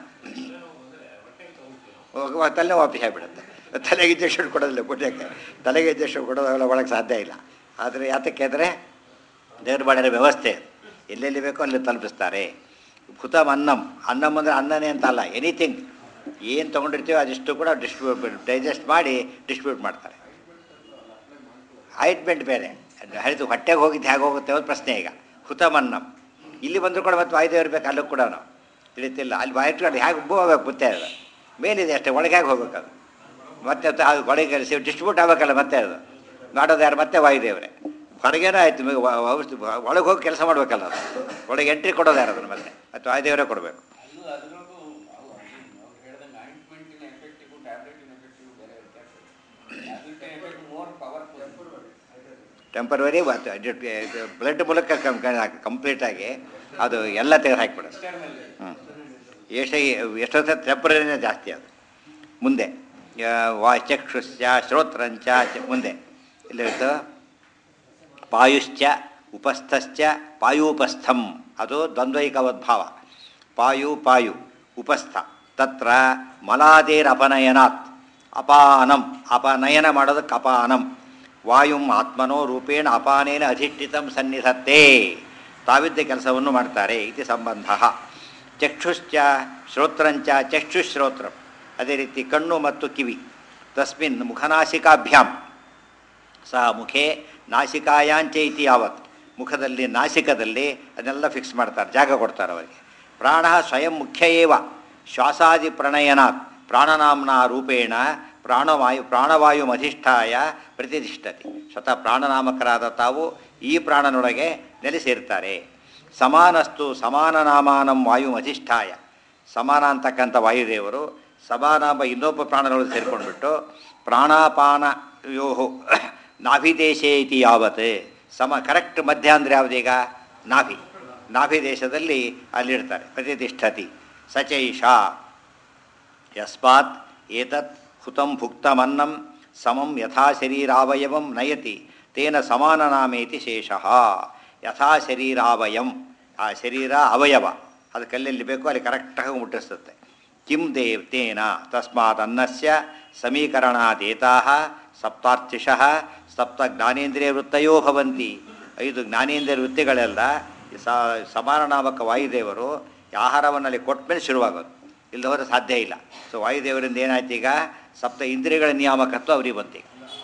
ತಲೆ ವಾಪಸ್ ಆಗಿಬಿಡುತ್ತೆ. ತಲೆಗೆ ಇಂಜೆಕ್ಷನ್ ಕೊಡೋದಿಲ್ಲ ಪುಣ್ಯಕ್ಕೆ. ತಲೆಗೆ ಇಂಜೆಕ್ಷನ್ ಕೊಡೋದೆಲ್ಲ ಒಳಗೆ ಸಾಧ್ಯ ಇಲ್ಲ. ಆದರೆ ಯಾತಕ್ಕೆ ಅಂದರೆ ದೇವ್ರು ಮಾಡಿರೋ ವ್ಯವಸ್ಥೆ. ಎಲ್ಲೆಲ್ಲಿ ಬೇಕೋ ಅಲ್ಲಿ ತಲುಪಿಸ್ತಾರೆ. ಹುತಮ್ ಅನ್ನಂ. ಅನ್ನಂ ಅಂದರೆ ಅನ್ನನೇ ಅಂತ ಅಲ್ಲ, ಎನಿಥಿಂಗ್ ಏನು ತೊಗೊಂಡಿರ್ತೀವೋ ಅದಿಷ್ಟು ಕೂಡ ಡಿಸ್ಟ್ರಿಬ್ಯೂಟ್ ಡೈಜೆಸ್ಟ್ ಮಾಡಿ ಡಿಸ್ಟ್ರಿಬ್ಯೂಟ್ ಮಾಡ್ತಾರೆ. ಆಯಿಂಟ್ಮೆಂಟ್ ಬೇರೆ ಹರಿದು ಹೊಟ್ಟೆಗೆ ಹೋಗಿದ್ದು ಹೇಗೆ ಹೋಗುತ್ತೆ ಅನ್ನೋದು ಪ್ರಶ್ನೆ. ಈಗ ಹುತಮ್ ಅನ್ನಂ ಇಲ್ಲಿ ಬಂದರೂ ಕೂಡ ಮತ್ತೆ ವಾಯುದೇವರು ಬೇಕು, ಅಲ್ಲೂ ಕೂಡ ತಿಳಿತಿಲ್ಲ. ಅಲ್ಲಿ ಬಾಯಿಟ್ಕೊಂಡು ಹೇಗೆ ಉಬ್ಬು ಹೋಗ್ಬೇಕು ಗೊತ್ತೇ ಅದು ಮೇಲಿದೆ ಅಷ್ಟೇ, ಒಳಗೆ ಹೇಗೆ ಹೋಗ್ಬೇಕದು ಮತ್ತೆ ಅದು ಒಳಗೆ ಡಿಸ್ಟ್ರಿಬ್ಯೂಟ್ ಆಗಬೇಕಲ್ಲ ಮತ್ತೆ ಅದು ಮಾಡೋದು ಯಾರು ಮತ್ತೆ ವಾಯುದೇವರೇ. ಹೊರಗೇನೋ ಆಯ್ತು ಒಳಗೆ ಹೋಗಿ ಕೆಲಸ ಮಾಡಬೇಕಲ್ಲ ಅದು, ಒಳಗೆ ಎಂಟ್ರಿ ಕೊಡೋದು ಯಾರು ಅದನ್ನು ಮತ್ತೆ ಅಥವಾ ವಾಯುದೇವರೇ ಕೊಡಬೇಕು. ಟೆಂಪರರಿ ಬ್ಲಡ್ ಮೂಲಕ ಕಂಪ್ಲೀಟಾಗಿ ಅದು ಎಲ್ಲ ತೆಗೆದು ಹಾಕಿಬಿಡೋದು. ಹ್ಞೂ ಎಷ್ಟ ಎಷ್ಟೊತ್ತ ಟೆಂಪರರಿನೇ ಜಾಸ್ತಿ ಅದು. ಮುಂದೆ ವಾ ಚಕ್ಷುಶ್ಚ ಶ್ರೋತ್ರಂಚ ಮುಂದೆ ಇಲ್ಲಿತ್ತು ಪಾಯುಶ್ಚ ಉಪಸ್ಥಶ್ಚ ಪಾಯೂಪಸ್ಥಂ, ಅದು ದ್ವಂದ್ವೈಕವದ್ಭಾವ. ಪಾಯು ಪಾಯು ಉಪಸ್ಥ ತತ್ರ ಮಲಾದೇರಪನಯನಾತ್ ಅಪಾನಂ, ಅಪನಯನ ಮಾಡೋದಕ್ಕೆ ಅಪಾನಂ. ವಾಯುಂ ಆತ್ಮನೋ ರೂಪೇಣ ಅಪಾನೇನ ಅಧಿಷ್ಠಿತಂ ಸನ್ನಿಧತ್ತೆ, ತಾವಿದ್ದ ಕೆಲಸವನ್ನು ಮಾಡ್ತಾರೆ ಇತಿ ಸಂಬಂಧ. ಚಕ್ಷುಶ್ಚ ಶ್ರೋತ್ರಂಚ ಚಕ್ಷುಶ್ರೋತ್ರಂ, ಅದೇ ರೀತಿ ಕಣ್ಣು ಮತ್ತು ಕಿವಿ. ತಸ್ಮಿನ್ ಮುಖನಾಸಿಕಾಭ್ಯಾಂ ಸಹ ಮುಖೇ ನಾಸಿಕಾಯಾಂಚ ಇತಿ ಯಾವತ್, ಮುಖದಲ್ಲಿ ನಾಸಿಕದಲ್ಲಿ ಅದನ್ನೆಲ್ಲ ಫಿಕ್ಸ್ ಮಾಡ್ತಾರೆ, ಜಾಗ ಕೊಡ್ತಾರೆ ಅವರಿಗೆ. ಪ್ರಾಣ ಸ್ವಯಂ ಮುಖ್ಯ ಏವ ಶ್ವಾಸಾದಿ ಪ್ರಣಯನಾತ್ ಪ್ರಾಣನಾಮ್ನ ರೂಪೇಣ ಪ್ರಾಣವಾಯು ಪ್ರಾಣವಾಯುಮಧಿಷ್ಠಾಯ ಪ್ರತಿಷ್ಠತಿ. ಸ್ವತಃ ಪ್ರಾಣನಾಮಕರಾದ ತಾವು ಈ ಪ್ರಾಣನೊಳಗೆ ನೆಲೆಸಿರ್ತಾರೆ. ಸಮಾನಸ್ತು ಸಮಾನನಾಮಾನಂ ವಾಯುಮಧಿಷ್ಠಾಯ, ಸಮಾನ ಅಂತಕ್ಕಂಥ ವಾಯುದೇವರು ಸಮಾನಾಮ ಇನ್ನೊಬ್ಬ ಪ್ರಾಣನೊಳಗೆ ಸೇರಿಕೊಂಡ್ಬಿಟ್ಟು ಪ್ರಾಣಾಪಾನ ಯೋಹೋ ನಾಭಿದೇಶೇ ಇತಿ ಯಾವತ್ ಸಮ ಕರೆಕ್ಟ್ ಮಧ್ಯ ಅಂದರೆ ಯಾವುದೀಗ ನಾಭಿ, ನಾಭಿ ದೇಶದಲ್ಲಿ ಅಲ್ಲಿಡ್ತಾರೆ ಪ್ರತಿಷ್ಠತಿ. ಸಚೈಷಾ ಯಸ್ಮಾತ್ ಏತತ್ ಹುತಂ ಭುಕ್ತಮನ್ನಂ ಸಮಂ ಯಥಾ ಶರೀರಾವಯವಂ ನಯತಿ ತೇನ ಸಮಾನನಾಮೇತಿ ಶೇಷಃ. ಯಥಾ ಶರೀರಾವಯಂ, ಆ ಶರೀರ ಅವಯವ ಅದು ಕಲ್ಲೆಲ್ಲಿ ಬೇಕೋ ಅಲ್ಲಿ ಕರೆಕ್ಟಾಗಿ ಮುಟ್ಟಿಸ್ತದೆ. ಕಿಂ ದೇವ್ ತೇನ ತಸ್ಮಾತ್ ಅನ್ನಸ್ಯ ಸಮೀಕರಣಾದೇತಾಃ ಸಪ್ತಾರ್ಚಿಷಃ ಸಪ್ತ ಜ್ಞಾನೇಂದ್ರಿಯ ವೃತ್ತಯೋ ಭವಂತಿ. ಐದು ಜ್ಞಾನೇಂದ್ರಿಯ ವೃತ್ತಿಗಳೆಲ್ಲ ಸಮಾನ ನಾಮಕ ವಾಯುದೇವರು ಆಹಾರವನ್ನಲ್ಲಿ ಕೊಟ್ಟ ಮೇಲೆ ಶುರುವಾಗೋದು, ಇಲ್ಲಿ ಹೋದರೆ ಸಾಧ್ಯ ಇಲ್ಲ. ಸೊ ವಾಯುದೇವರಿಂದ ಏನಾಯ್ತು ಈಗ ಸಪ್ತ ಇಂದ್ರಿಯಗಳ ನಿಯಾಮಕತ್ವ ಅವ್ರಿಗೆ ಬಂತು.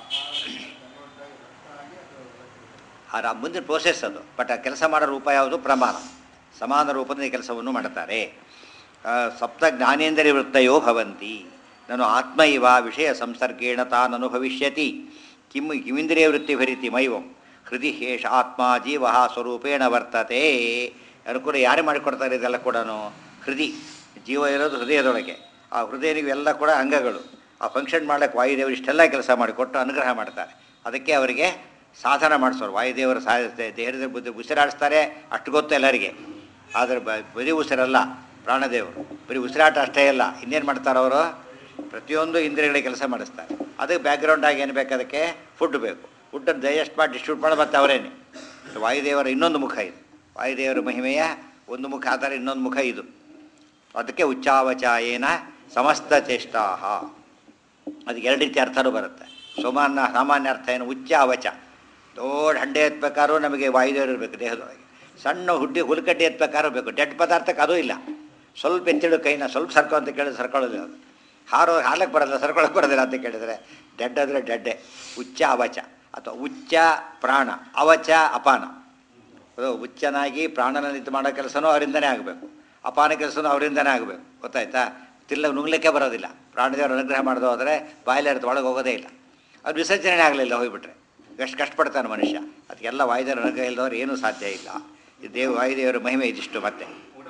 ಆ ಮುಂದಿನ ಪ್ರೋಸೆಸ್ ಅದು, ಬಟ್ ಆ ಕೆಲಸ ಮಾಡೋ ರೂಪ ಯಾವುದು ಪ್ರಮಾಣ, ಸಮಾನ ರೂಪದಲ್ಲಿ ಕೆಲಸವನ್ನು ಮಾಡ್ತಾರೆ. ಸಪ್ತ ಜ್ಞಾನೇಂದ್ರಿಯ ವೃತ್ತಯೋ ಭವಂತಿ ನಾನು ಆತ್ಮ ಇವ ವಿಷಯ ಸಂಸರ್ಗೇಣ ತಾನನು ಭವಿಷ್ಯತಿ. ಕಿಂ ಕಿಮಿಂದ್ರಿಯ ವೃತ್ತಿ ಭರಿತಿ ಮೈವಂ ಹೃದಯ ಹೇಷ ಆತ್ಮ ಜೀವ ಸ್ವರೂಪೇಣ ವರ್ತತೆ. ಅನುಕೂಲ ಯಾರೇ ಮಾಡಿಕೊಡ್ತಾರೆ ಇದೆಲ್ಲ ಕೂಡ? ಹೃದಯ, ಜೀವ ಇರೋದು ಹೃದಯದೊಳಗೆ, ಆ ಹೃದಯನಿಗೆ ಎಲ್ಲ ಕೂಡ ಅಂಗಗಳು. ಆ ಫಂಕ್ಷನ್ ಮಾಡ್ಲಿಕ್ಕೆ ವಾಯುದೇವರು ಇಷ್ಟೆಲ್ಲ ಕೆಲಸ ಮಾಡಿಕೊಟ್ಟು ಅನುಗ್ರಹ ಮಾಡ್ತಾರೆ. ಅದಕ್ಕೆ ಅವರಿಗೆ ಸಾಧನ ಮಾಡಿಸೋರು ವಾಯುದೇವರು. ಸಾ ದೇಹದ ಬುದ್ಧಿ ಉಸಿರಾಡಿಸ್ತಾರೆ, ಅಷ್ಟು ಗೊತ್ತು ಎಲ್ಲರಿಗೆ. ಆದರೆ ಬರೀ ಉಸಿರಲ್ಲ ಪ್ರಾಣದೇವರು, ಬರೀ ಉಸಿರಾಟ ಅಷ್ಟೇ ಅಲ್ಲ, ಇನ್ನೇನು ಮಾಡ್ತಾರೆ ಅವರು? ಪ್ರತಿಯೊಂದು ಇಂದ್ರಿಯಗಳಿಗೆ ಕೆಲಸ ಮಾಡಿಸ್ತಾರೆ. ಅದಕ್ಕೆ ಬ್ಯಾಕ್ಗ್ರೌಂಡ್ ಆಗಿ ಏನು ಬೇಕು? ಅದಕ್ಕೆ ಫುಡ್ ಬೇಕು. ಫುಡ್ಡನ್ನು ಡೈಜೆಸ್ಟ್ ಮಾಡಿ ಡಿಸ್ಟ್ರಿಬ್ಯೂಟ್ ಮಾಡಿ ಮತ್ತೆ ಅವರೇನೆ. ವಾಯುದೇವರ ಇನ್ನೊಂದು ಮುಖ ಇದು, ವಾಯುದೇವರ ಮಹಿಮೆಯ ಒಂದು ಮುಖ ಆದರೆ ಇನ್ನೊಂದು ಮುಖ ಇದು. ಅದಕ್ಕೆ ಉಚ್ಚಾವಚಾಯೇನ ಸಮಸ್ತ ಚೇಷ್ಟಾ. ಅದಕ್ಕೆ ಎರಡು ರೀತಿ ಅರ್ಥನೂ ಬರುತ್ತೆ. ಸಾಮಾನ್ಯ ಸಾಮಾನ್ಯ ಅರ್ಥ ಏನು? ಉಚ್ಚ ಅವಚ. ದೊಡ್ಡ ಹಂಡೆ ಎತ್ಬೇಕಾದ್ರೂ ನಮಗೆ ವಾಯುದೇವರು ಇರಬೇಕು ದೇಹದೊಳಗೆ. ಸಣ್ಣ ಹುಡ್ಡಿ ಹುಲ್ಕಡ್ಡಿ ಎತ್ಬೇಕಾದ್ರೂ ಬೇಕು. ಡೆಡ್ ಪದಾರ್ಥಕ್ಕೆ ಅದೂ ಇಲ್ಲ. ಸ್ವಲ್ಪ ಎತ್ತಿಡು ಕೈನ, ಸ್ವಲ್ಪ ಸರ್ಕೊ ಅಂತ ಕೇಳಿದ್ರೆ ಸರ್ಕೊಳ್ಳೋದಿಲ್ಲ ಅದು. ಹಾರೋ ಹಾಲಕ್ಕೆ ಬರೋಲ್ಲ, ಸರ್ಕೊಳಕ್ಕೆ ಬರೋದಿಲ್ಲ ಅಂತ ಕೇಳಿದರೆ ಡೆಡ್ ಅಂದರೆ ಡೆಡ್ಡೆ. ಉಚ್ಚ ಅವಚ ಅಥವಾ ಉಚ್ಚ ಪ್ರಾಣ, ಅವಚ ಅಪಾನ. ಅದು ಉಚ್ಚನಾಗಿ ಪ್ರಾಣನಲ್ಲಿ ಇದು ಮಾಡೋ ಕೆಲಸನೂ ಅವರಿಂದನೇ ಆಗಬೇಕು, ಅಪಾನ ಕೆಲಸನೂ ಅವರಿಂದನೇ ಆಗಬೇಕು. ಗೊತ್ತಾಯ್ತಾ? ತಿಲ್ಲ ನುಂಗ್ಲಿಕ್ಕೆ ಬರೋದಿಲ್ಲ. ಪ್ರಾಣದೇವರು ಅನುಗ್ರಹ ಮಾಡೋದು ಹೋದರೆ ಬಾಯಲ್ಲಿ ಅರ್ಥ ಒಳಗೆ ಹೋಗೋದೇ ಇಲ್ಲ. ಅದು ವಿಸರ್ಜನೆ ಆಗಲಿಲ್ಲ ಹೋಗಿಬಿಟ್ರೆ ಎಷ್ಟು ಕಷ್ಟಪಡ್ತಾನೆ ಮನುಷ್ಯ. ಅದಕ್ಕೆಲ್ಲ ವಾಯುದೇವರು ಅನುಗ್ರಹ ಇಲ್ಲದವ್ರು ಏನೂ ಸಾಧ್ಯ ಇಲ್ಲ. ಈ ದೇವ ವಾಯುದೇವರ ಮಹಿಮೆ ಇದಿಷ್ಟು. ಮತ್ತೆ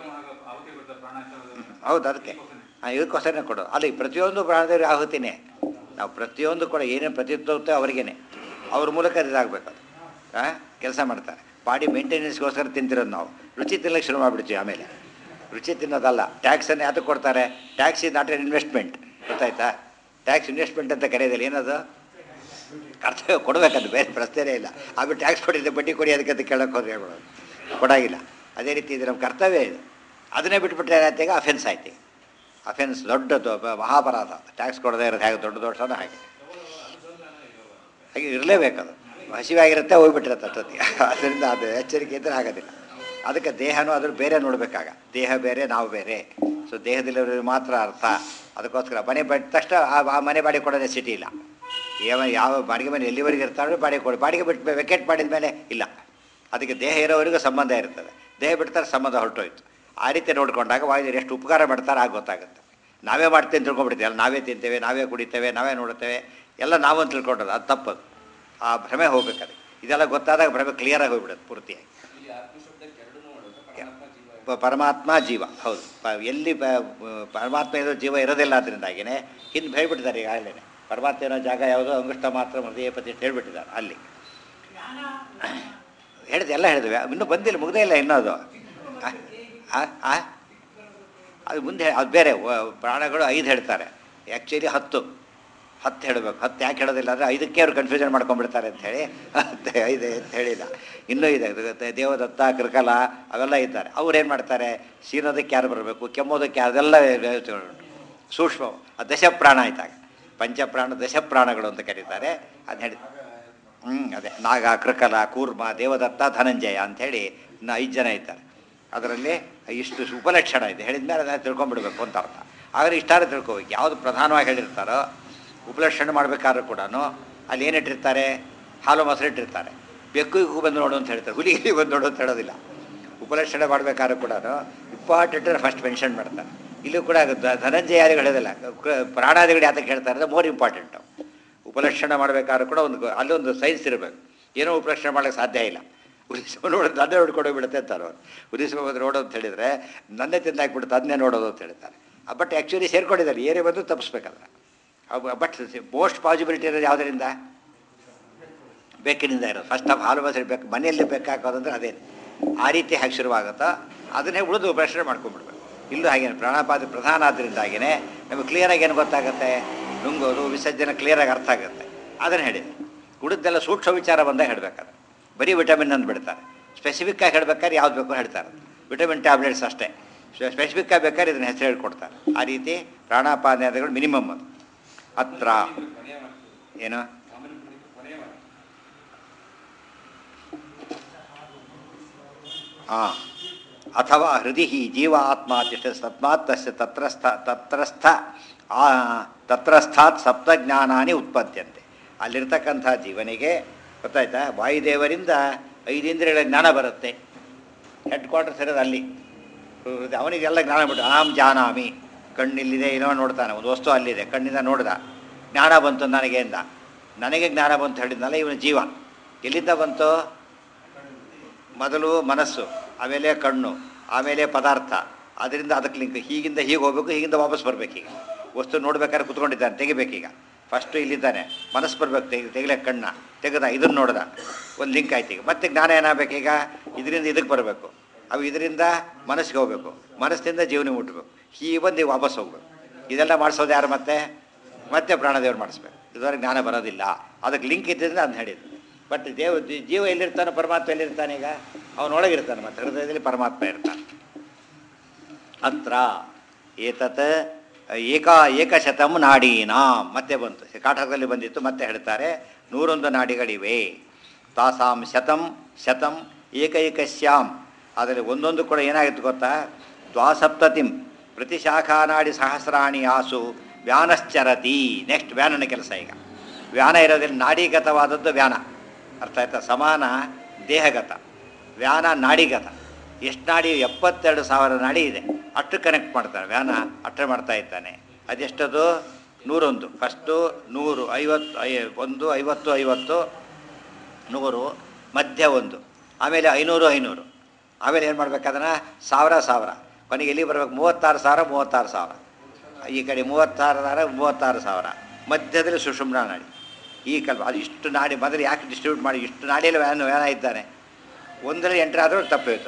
ಹೌದು, ಅದಕ್ಕೆ ಇದಕ್ಕೋಸ್ಕರನೇ ಕೊಡೋದು. ಅಲ್ಲಿ ಪ್ರತಿಯೊಂದು ಪ್ರಾಣದೇವರು ಆಹುತಿನೇ. ನಾವು ಪ್ರತಿಯೊಂದು ಕೂಡ ಏನೇನು ಪ್ರತಿಯೊಂದು ಅವ್ರಿಗೇನೆ, ಅವ್ರ ಮೂಲಕ ಇದಾಗಬೇಕು. ಅದು ಹಾಂ ಕೆಲಸ ಮಾಡ್ತಾರೆ. ಬಾಡಿ ಮೇಂಟೆನೆನ್ಸ್ಗೋಸ್ಕರ ತಿಂತಿರೋದು ನಾವು. ರುಚಿ ತಿನ್ನಕ್ಕೆ ಶುರು ಮಾಡಿಬಿಡ್ತೀವಿ. ಆಮೇಲೆ ರುಚಿ ತಿನ್ನೋದಲ್ಲ. ಟ್ಯಾಕ್ಸನ್ನು ಯಾತಕ್ಕೆ ಕೊಡ್ತಾರೆ? Tax is not an investment. ಗೊತ್ತಾಯ್ತಾ? ಟ್ಯಾಕ್ಸ್ ಇನ್ವೆಸ್ಟ್ಮೆಂಟ್ ಅಂತ ಕರೆಯೋದಿಲ್ಲ. ಏನದು? ಕರ್ತವ್ಯ ಕೊಡಬೇಕದು, ಬೇರೆ ಪ್ರಶ್ನೆನೇ ಇಲ್ಲ. ಆಮೇಲೆ ಟ್ಯಾಕ್ಸ್ ಕೊಡಿದ್ದೆ ಬಡ್ಡಿ ಕೊಡಿ ಅದಕ್ಕೆ ಅಂತ ಕೇಳೋಕ್ಕೆ ಹೋದ್ರೆ ಹೇಳ್ಬಿಡೋದು, ಕೊಡಾಗಿಲ್ಲ. ಅದೇ ರೀತಿ ಇದು ನಮ್ಮ ಕರ್ತವ್ಯ ಇದು. ಅದನ್ನೇ ಬಿಟ್ಬಿಟ್ರೆ ಏನಾಯ್ತು? ಈಗ ಅಫೆನ್ಸ್ ಆಯ್ತು. ಅಫೆನ್ಸ್ ದೊಡ್ಡದು, ಮಹಾಪರಾಧ. ಟ್ಯಾಕ್ಸ್ ಕೊಡದೇ ಇರೋದು ಹೇಗೆ ದೊಡ್ಡ ದೋಷನೂ ಹಾಗೆ ಹಾಗೆ ಇರಲೇಬೇಕದು. ಹಸಿವಾಗಿರುತ್ತೆ, ಹೋಗ್ಬಿಟ್ಟಿರುತ್ತೆ ಅಷ್ಟೊತ್ತಿಗೆ. ಅದರಿಂದ ಅದು ಎಚ್ಚರಿಕೆ ಇದ್ದರೆ ಆಗೋದಿಲ್ಲ. ಅದಕ್ಕೆ ದೇಹನೂ ಅದ್ರ ಬೇರೆ ನೋಡಬೇಕಾಗ. ದೇಹ ಬೇರೆ, ನಾವು ಬೇರೆ. ಸೊ ದೇಹದಲ್ಲಿರೋರಿಗೆ ಮಾತ್ರ ಅರ್ಥ. ಅದಕ್ಕೋಸ್ಕರ ಮನೆ ಬಿಟ್ಟ ತಕ್ಷಣ ಆ ಮನೆ ಬಾಡಿಗೆ ಕೊಡೋದೇ ಸಿಟಿ ಇಲ್ಲ. ಯಾವ ಯಾವ ಬಾಡಿಗೆ ಮನೆ ಎಲ್ಲಿವರೆಗೆ ಇರ್ತಾರೋ ಬಾಡಿಗೆ ಕೊಡಿ. ಬಾಡಿಗೆ ಬಿಟ್ಟು ವೆಕೆಟ್ ಮಾಡಿದ ಮೇಲೆ ಇಲ್ಲ. ಅದಕ್ಕೆ ದೇಹ ಇರೋವರೆಗೂ ಸಂಬಂಧ ಇರ್ತದೆ. ದೇಹ ಬಿಡ್ತಾರೆ, ಸಂಬಂಧ ಹೊರಟೋಯ್ತು. ಆ ರೀತಿ ನೋಡಿಕೊಂಡಾಗ ವಾಯುದೇವರು ಎಷ್ಟು ಉಪಕಾರ ಮಾಡ್ತಾರೆ ಆಗ ಗೊತ್ತಾಗುತ್ತೆ. ನಾವೇ ಮಾಡ್ತೇವೆ ಅಂತ ತಿಳ್ಕೊಂಡ್ಬಿಡ್ತೀವಿ, ಅಲ್ಲ ನಾವೇ ತಿಂತೇವೆ, ನಾವೇ ಕುಡಿತೇವೆ, ನಾವೇ ನೋಡ್ತೇವೆ, ಎಲ್ಲ ನಾವು ಅಂತ ತಿಳ್ಕೊಂಡದ್ದು ಅದು ತಪ್ಪದು. ಆ ಭ್ರಮೆ ಹೋಗ್ಬೇಕಾದ್ರೆ ಇದೆಲ್ಲ ಗೊತ್ತಾದಾಗ ಭ್ರಮೆ ಕ್ಲಿಯರಾಗಿ ಹೋಗ್ಬಿಡುತ್ತೆ ಪೂರ್ತಿಯಾಗಿ. ಪರಮಾತ್ಮ ಜೀವ ಹೌದು, ಎಲ್ಲಿ ಪರಮಾತ್ಮ ಇರೋ ಜೀವ ಇರೋದಿಲ್ಲ, ಅದರಿಂದಾಗಿಯೇ ಹಿಂದೆ ಹೇಳ್ಬಿಟ್ಟಿದ್ದಾರೆ ಈಗಾಗಲೇ. ಪರಮಾತ್ಮ ಏನೋ ಜಾಗ ಯಾವುದೋ ಅಂಗುಷ್ಟ ಮಾತ್ರ ಹೃದಯ ಪ್ರತಿಷ್ಠೆ ಹೇಳ್ಬಿಟ್ಟಿದ್ದಾರೆ ಅಲ್ಲಿ. ಹೇಳಿದೆ ಎಲ್ಲ ಹೇಳಿದ್ವಿ, ಇನ್ನೂ ಬಂದಿಲ್ಲ, ಮುಗ್ದೇ ಇಲ್ಲ ಇನ್ನೂ ಅದು. ಅದು ಮುಂದೆ ಅದು ಬೇರೆ ಪ್ರಾಣಗಳು ಐದು ಹೇಳ್ತಾರೆ, ಆ್ಯಕ್ಚುಲಿ ಹತ್ತು ಹತ್ತು ಹೇಳಬೇಕು. ಹತ್ತು ಯಾಕೆ ಹೇಳೋದಿಲ್ಲ ಅಂದರೆ ಐದಕ್ಕೆ ಅವ್ರು ಕನ್ಫ್ಯೂಷನ್ ಮಾಡ್ಕೊಂಡ್ಬಿಡ್ತಾರೆ ಅಂಥೇಳಿ ಹತ್ತು ಐದು ಅಂತ ಹೇಳಿಲ್ಲ. ಇನ್ನೂ ಇದೆ ದೇವದತ್ತ, ಕೃಕಲ ಅವೆಲ್ಲ ಇದ್ದಾರೆ. ಅವ್ರು ಏನು ಮಾಡ್ತಾರೆ, ಸೀನೋದಕ್ಕೆ ಯಾರು ಬರಬೇಕು, ಕೆಮ್ಮೋದಕ್ಕೆ ಅದೆಲ್ಲ ಸೂಕ್ಷ್ಮ. ಅದು ದಶಪ್ರಾಣ ಆಯ್ತಾಗ, ಪಂಚಪ್ರಾಣ ದಶಪ್ರಾಣಗಳು ಅಂತ ಕರೀತಾರೆ. ಅದು ಹೇಳಿ ಹ್ಞೂ ಅದೇ ನಾಗ, ಕೃಕಲ, ಕೂರ್ಮ, ದೇವದತ್ತ, ಧನಂಜಯ ಅಂಥೇಳಿ ಇನ್ನು ಐದು ಜನ ಇದ್ದಾರೆ. ಅದರಲ್ಲಿ ಇಷ್ಟು ಉಪಲಕ್ಷಣ ಇದೆ ಹೇಳಿದ ಮೇಲೆ ಅದನ್ನು ತಿಳ್ಕೊಂಬಿಡ್ಬೇಕು ಅಂತ ಅರ್ಥ. ಆದರೆ ಇಷ್ಟಾರು ತಿಳ್ಕೋಬೇಕು, ಯಾವುದು ಪ್ರಧಾನವಾಗಿ ಹೇಳಿರ್ತಾರೋ ಉಪಲಕ್ಷಣ ಮಾಡಬೇಕಾದ್ರೂ ಕೂಡ ಅಲ್ಲಿ ಏನಿಟ್ಟಿರ್ತಾರೆ, ಹಾಲು ಮೊಸರು ಇಟ್ಟಿರ್ತಾರೆ. ಬೆಕ್ಕಿಗೂ ಬಂದು ನೋಡು ಅಂತ ಹೇಳ್ತಾರೆ, ಹುಲಿಗೆ ಬಂದು ನೋಡು ಅಂತ ಹೇಳೋದಿಲ್ಲ. ಉಪಲಕ್ಷಣೆ ಮಾಡಬೇಕಾದ್ರೂ ಕೂಡ ಇಂಪಾರ್ಟೆಂಟ್ ಫಸ್ಟ್ ಮೆನ್ಷನ್ ಮಾಡ್ತಾರೆ. ಇಲ್ಲೂ ಕೂಡ ಧನಂಜಯಾದಿಗಳು ಹೇಳೋದಿಲ್ಲ, ಪ್ರಾಣಾದಿಗಳು ಯಾತಕ್ಕೆ ಹೇಳ್ತಾರೆ ಅಂದರೆ ಮೋರ್ ಇಂಪಾರ್ಟೆಂಟು. ಉಪಲಕ್ಷಣ ಮಾಡಬೇಕಾದ್ರೂ ಕೂಡ ಒಂದು ಅಲ್ಲೊಂದು ಸೈನ್ಸ್ ಇರಬೇಕು. ಏನೋ ಉಪಲಕ್ಷಣ ಮಾಡೋಕ್ಕೆ ಸಾಧ್ಯ ಇಲ್ಲ. ಉದಿಸುವ ನೋಡೋದು ನನ್ನೇ ನೋಡ್ಕೊಂಡು ಬಿಡುತ್ತೆ ಅಂತಾರೆ ಅವರು. ಉದಿಸುವ ಬಂದು ನೋಡೋದು ಅಂತ ಹೇಳಿದರೆ ನನ್ನೇ ತಿಂದಾಕ್ಬಿಡುತ್ತೆ, ಅದನ್ನೇ ನೋಡೋದು ಅಂತ ಹೇಳ್ತಾರೆ. ಬಟ್ ಆ್ಯಕ್ಚುಲಿ ಸೇರ್ಕೊಂಡಿದ್ದಾರೆ, ಏನೇ ಬಂದು ತಪ್ಪಿಸ್ಬೇಕಲ್ಲ. ಬಟ್ ಮೋಸ್ಟ್ ಪಾಸಿಬಿಲಿಟಿ ಇರೋದು ಯಾವುದರಿಂದ, ಬೇಕಿನಿಂದ ಇರೋದು. ಫಸ್ಟ್ ಆಫ್ ಹಾಲು ಮೊಸರು ಬೇಕು, ಮನೆಯಲ್ಲಿ ಬೇಕಾಕೋದಂದ್ರೆ ಅದೇ. ಆ ರೀತಿ ಹೇಗೆ ಶುರುವಾಗುತ್ತೋ ಅದನ್ನೇ ಉಳಿದು ಉಪಲಕ್ಷಣೆ ಮಾಡ್ಕೊಂಡ್ಬಿಡ್ಬೇಕು. ಇಲ್ಲೂ ಹಾಗೇನೆ ಪ್ರಾಣಾಪಾದ ಪ್ರಧಾನ ಆದ್ದರಿಂದಾಗಿಯೇ ನಮಗೆ ಕ್ಲಿಯರಾಗಿ ಏನು ಗೊತ್ತಾಗುತ್ತೆ, ನುಂಗೋದು ವಿಸರ್ಜನೆ ಕ್ಲಿಯರಾಗಿ ಅರ್ಥ ಆಗುತ್ತೆ. ಅದನ್ನು ಹೇಳಿದೆ. ಉಳಿದೆಲ್ಲ ಸೂಕ್ಷ್ಮ ವಿಚಾರ ಬಂದಾಗ ಹೇಳಬೇಕಾದ್ರೆ ಬರೀ ವಿಟಮಿನ್ ಅಂತ ಬಿಡ್ತಾರೆ. ಸ್ಪೆಸಿಫಿಕ್ಕಾಗಿ ಹೇಳ್ಬೇಕಾದ್ರೆ ಯಾವ್ದು ಬೇಕು ಹೇಳ್ತಾರೆ, ವಿಟಮಿನ್ ಟ್ಯಾಬ್ಲೆಟ್ಸ್ ಅಷ್ಟೇ. ಸ್ಪೆಸಿಫಿಕ್ಕಾಗಿ ಬೇಕಾದ್ರೆ ಇದನ್ನ ಹೆಸರು ಹೇಳ್ಕೊಡ್ತಾರೆ. ಆ ರೀತಿ ಪ್ರಾಣಾಪಾದಗಳು ಮಿನಿಮಮ್. ಅದು ಅತ್ರ ಏನು ಹಾಂ ಅಥವಾ ಹೃದಯ ಜೀವ ಆತ್ಮ ತಿಷ್ಠ ತಸ್ಮಾತ್ ತಸ್ಯ ತತ್ರಸ್ಥ ತತ್ರಸ್ಥ ತತ್ರಸ್ಥಾತ್ ಸಪ್ತಜ್ಞಾನಾನಿ ಉತ್ಪದ್ಯಂತೆ. ಅಲ್ಲಿರ್ತಕ್ಕಂಥ ಜೀವನಿಗೆ ಗೊತ್ತಾಯ್ತಾ, ವಾಯುದೇವರಿಂದ ಐದೇಂದ್ರಿಯಗಳ ಜ್ಞಾನ ಬರುತ್ತೆ. ಹೆಡ್ ಕ್ವಾರ್ಟರ್ಸ್ ಇರೋದು ಅಲ್ಲಿ. ಅವನಿಗೆಲ್ಲ ಜ್ಞಾನ ಬಿಟ್ಟು ಆಮ್ ಜಾನಾಮಿ, ಕಣ್ಣಿಲ್ಲಿದೆ ಏನೋ ನೋಡ್ತಾನೆ, ಒಂದು ವಸ್ತು ಅಲ್ಲಿದೆ, ಕಣ್ಣಿಂದ ನೋಡ್ದ, ಜ್ಞಾನ ಬಂತು ನನಗೆ ಅಂದ. ನನಗೆ ಜ್ಞಾನ ಬಂತು ಹೇಳಿದ್ನಲ್ಲ ಇವನು ಜೀವ. ಎಲ್ಲಿಂದ ಬಂತು, ಮೊದಲು ಮನಸ್ಸು, ಆಮೇಲೆ ಕಣ್ಣು, ಆಮೇಲೆ ಪದಾರ್ಥ, ಅದರಿಂದ ಅದಕ್ಕೆ ಲಿಂಕ್. ಹೀಗಿಂದ ಹೀಗೆ ಹೋಗ್ಬೇಕು, ಹೀಗಿಂದ ವಾಪಸ್ ಬರಬೇಕೀಗ. ವಸ್ತು ನೋಡ್ಬೇಕಾದ್ರೆ ಕುತ್ಕೊಂಡಿದ್ದಾನೆ, ತೆಗಿಬೇಕೀಗ. ಫಸ್ಟು ಇಲ್ಲಿದ್ದಾನೆ, ಮನಸ್ಸು ಬರ್ಬೇಕು, ತೆಗಿ ತೆಗಿಲಕ್ಕೆ ಕಣ್ಣ ತೆಗೆದ, ಇದನ್ನು ನೋಡ್ದ, ಒಂದು ಲಿಂಕ್ ಆಯ್ತು. ಈಗ ಮತ್ತೆ ಜ್ಞಾನ ಏನಾಗಬೇಕೀಗ, ಇದರಿಂದ ಇದಕ್ಕೆ ಬರಬೇಕು, ಅವು ಇದರಿಂದ ಮನಸ್ಸಿಗೆ ಹೋಗಬೇಕು, ಮನಸ್ಸಿನಿಂದ ಜೀವನ ಮುಟ್ಟಬೇಕು, ಹೀಗೆ ಬಂದು ವಾಪಸ್ ಹೋಗ್ಬೇಕು. ಇದೆಲ್ಲ ಮಾಡಿಸೋದು ಯಾರು, ಮತ್ತೆ ಮತ್ತೆ ಪ್ರಾಣದೇವರು ಮಾಡಿಸ್ಬೇಕು. ಇದುವರೆಗೆ ಜ್ಞಾನ ಬರೋದಿಲ್ಲ. ಅದಕ್ಕೆ ಲಿಂಕ್ ಇದ್ದಿಂದ ಅದನ್ನ ಹೇಳಿದ್ರು. ಬಟ್ ದೇವ ಜೀವ ಎಲ್ಲಿರ್ತಾನೆ, ಪರಮಾತ್ಮ ಎಲ್ಲಿರ್ತಾನೆ, ಈಗ ಅವನೊಳಗಿರ್ತಾನೆ, ಮತ್ತು ಹೃದಯದಲ್ಲಿ ಪರಮಾತ್ಮ ಇರ್ತಾನೆ. ಅತ್ರ ಏತತ್ ಏಕಾ ಏಕಶತಂ ನಾಡೀನಾ ಮತ್ತೆ ಬಂತು, ಕಾಟಕದಲ್ಲಿ ಬಂದಿತ್ತು, ಮತ್ತೆ ಹೇಳ್ತಾರೆ ನೂರೊಂದು ನಾಡಿಗಳಿವೆ. ತಾಸಾಂ ಶತಂ ಶತಂ ಏಕೈಕಸ್ಯಾಂ. ಅದರಲ್ಲಿ ಒಂದೊಂದು ಕೂಡ ಏನಾಗಿತ್ತು ಗೊತ್ತಾ, ದ್ವಾಸಪ್ತತಿಂ ಪ್ರತಿಶಾಖಾ ನಾಡಿ ಸಹಸ್ರಾಣಿ ಆಸು ವ್ಯಾನಶ್ಚರತಿ. ನೆಕ್ಸ್ಟ್ ವ್ಯಾನನ ಕೆಲಸ. ಈಗ ವ್ಯಾನ ಇರೋದ್ರಲ್ಲಿ ನಾಡಿಗತವಾದದ್ದು ವ್ಯಾನ, ಅರ್ಥ ಆಯ್ತಾ. ಸಮಾನ ದೇಹಗತ, ವ್ಯಾನ ನಾಡಿಗತ. ಎಷ್ಟು ನಾಡಿ, ಎಪ್ಪತ್ತೆರಡು ಸಾವಿರ ನಾಡಿ ಇದೆ, ಅಷ್ಟು ಕನೆಕ್ಟ್ ಮಾಡ್ತಾನೆ ವ್ಯಾನ, ಅಷ್ಟು ಮಾಡ್ತಾ ಇದ್ದಾನೆ. ಅದೆಷ್ಟದು, ನೂರೊಂದು. ಫಸ್ಟು ನೂರು, ಐವತ್ತು ಐ ಒಂದು ಐವತ್ತು ಐವತ್ತು ನೂರು, ಮಧ್ಯ ಒಂದು, ಆಮೇಲೆ ಐನೂರು ಐನೂರು, ಆಮೇಲೆ ಏನು ಮಾಡ್ಬೇಕಾದನ್ನ ಸಾವಿರ ಸಾವಿರ, ಕೊನೆಗೆ ಎಲ್ಲಿ ಬರ್ಬೇಕು, ಮೂವತ್ತಾರು ಸಾವಿರ ಮೂವತ್ತಾರು ಸಾವಿರ. ಈ ಕಡೆ ಮೂವತ್ತಾರು ಸಾವಿರ ಮೂವತ್ತಾರು ಸಾವಿರ, ಮಧ್ಯದಲ್ಲಿ ಸುಷುಮ್ನ ನಾಡಿ. ಈ ಕಲ್ಪ ಅದು ಇಷ್ಟು ನಾಡಿ ಮೊದಲು ಯಾಕೆ ಡಿಸ್ಟ್ರಿಬ್ಯೂಟ್ ಮಾಡಿ, ಇಷ್ಟು ನಾಡಿಯಲ್ಲಿ ವ್ಯಾನ ವ್ಯಾನ ಇದ್ದಾನೆ. ಒಂದರಲ್ಲಿ ಎಂಟ್ರಿ ಆದರೂ ತಪ್ಪೋಯ್ತು.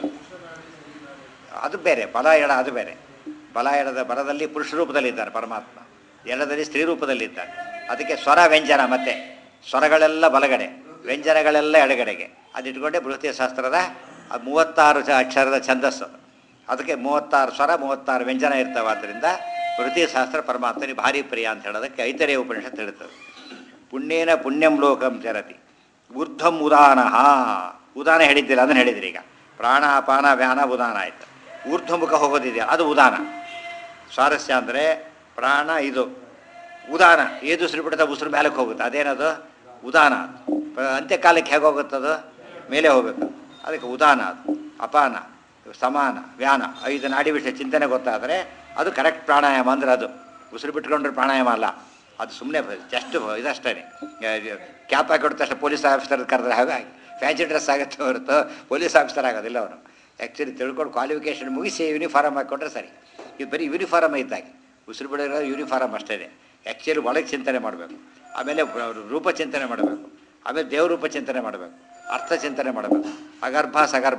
ಅದು ಬೇರೆ, ಬಲ ಎಡ ಅದು ಬೇರೆ. ಬಲ ಎಡದ ಬಲದಲ್ಲಿ ಪುರುಷ ರೂಪದಲ್ಲಿದ್ದಾನೆ ಪರಮಾತ್ಮ, ಎಡದಲ್ಲಿ ಸ್ತ್ರೀ ರೂಪದಲ್ಲಿದ್ದಾನೆ. ಅದಕ್ಕೆ ಸ್ವರ ವ್ಯಂಜನ, ಮತ್ತು ಸ್ವರಗಳೆಲ್ಲ ಬಲಗಡೆ, ವ್ಯಂಜನಗಳೆಲ್ಲ ಎಡಗಡೆಗೆ. ಅದಿಟ್ಕೊಂಡೆ ಬೃಹತಿ ಶಾಸ್ತ್ರದ ಮೂವತ್ತಾರು ಅಕ್ಷರದ ಛಂದಸ್ಸು. ಅದಕ್ಕೆ ಮೂವತ್ತಾರು ಸ್ವರ ಮೂವತ್ತಾರು ವ್ಯಂಜನ ಇರ್ತವೆ. ಆದ್ದರಿಂದ ಬೃಹತಿ ಶಾಸ್ತ್ರ ಪರಮಾತ್ಮನಿಗೆ ಭಾರಿ ಪ್ರಿಯ ಅಂತ ಹೇಳೋದಕ್ಕೆ ಐತರೇಯ ಉಪನಿಷತ್ತು ಹೇಳ್ತದೆ. ಪುಣ್ಯೇನ ಪುಣ್ಯಂ ಲೋಕಂ ಚರತಿ ಊರ್ಧ್ವಂ ಉದಾನ. ಉದಾನ ಹೇಳಿದ್ದಿಲ್ಲ, ಅದನ್ನು ಹೇಳಿದ್ರಿ. ಈಗ ಪ್ರಾಣ ಅಪಾನ ವ್ಯಾನ ಉದಾನ ಆಯಿತು. ಊರ್ಧ್ವಮುಖ ಹೋಗೋದಿದೆಯಲ್ಲ ಅದು ಉದಾನ. ಸ್ವಾರಸ್ಯ ಅಂದರೆ ಪ್ರಾಣ ಇದು ಉದಾನ, ಏದು ಉಸಿರು ಬಿಡುತ್ತೆ ಉಸಿರು ಮೇಲಕ್ಕೆ ಹೋಗುತ್ತೆ, ಅದೇನದು ಉದಾನ. ಅಂತ್ಯಕಾಲಕ್ಕೆ ಹೇಗೆ ಹೋಗುತ್ತದು, ಮೇಲೆ ಹೋಗಬೇಕು, ಅದಕ್ಕೆ ಉದಾನ. ಅದು ಅಪಾನ ಸಮಾನ ವ್ಯಾನ ಐದು ನಾಡಿ ವಿಷಯ ಚಿಂತನೆ ಗೊತ್ತಾದರೆ ಅದು ಕರೆಕ್ಟ್ ಪ್ರಾಣಾಯಾಮ ಅಂದರೆ ಅದು ಉಸಿರು ಬಿಟ್ಕೊಂಡ್ರೆ ಪ್ರಾಣಾಯಾಮ ಅಲ್ಲ, ಅದು ಸುಮ್ಮನೆ ಜಸ್ಟ್ ಇದಷ್ಟೇ. ಕ್ಯಾಪ್ ಹಾಕಿದ ತಕ್ಷಣ ಪೊಲೀಸ್ ಆಫೀಸರ್ ಕರೆದ್ರೆ ಹಾಗಾಗಿ ಫ್ಯಾನ್ಸಿ ಡ್ರೆಸ್ ಆಗುತ್ತೆ ಹೊರತು ಪೊಲೀಸ್ ಆಫೀಸರ್ ಆಗೋದಿಲ್ಲ ಅವನು. ಆ್ಯಕ್ಚುಲಿ ತಿಳ್ಕೊಂಡು ಕ್ವಾಲಿಫಿಕೇಷನ್ ಮುಗಿಸಿ ಯೂನಿಫಾರ್ಮ್ ಹಾಕ್ಕೊಂಡ್ರೆ ಸರಿ. ಇದು ಬರೀ ಯೂನಿಫಾರ್ಮ್ ಇದ್ದಾಗೆ, ಉಸಿರು ಬಿಡೋ ಯೂನಿಫಾರ್ಮ್ ಅಷ್ಟೇ. ಆ್ಯಕ್ಚುಲಿ ಒಳಗೆ ಚಿಂತನೆ ಮಾಡಬೇಕು, ಆಮೇಲೆ ರೂಪ ಚಿಂತನೆ ಮಾಡಬೇಕು, ಆಮೇಲೆ ದೇವರೂಪ ಚಿಂತನೆ ಮಾಡಬೇಕು, ಅರ್ಥ ಚಿಂತನೆ ಮಾಡಬೇಕು. ಅಗರ್ಭ ಸಗರ್ಭ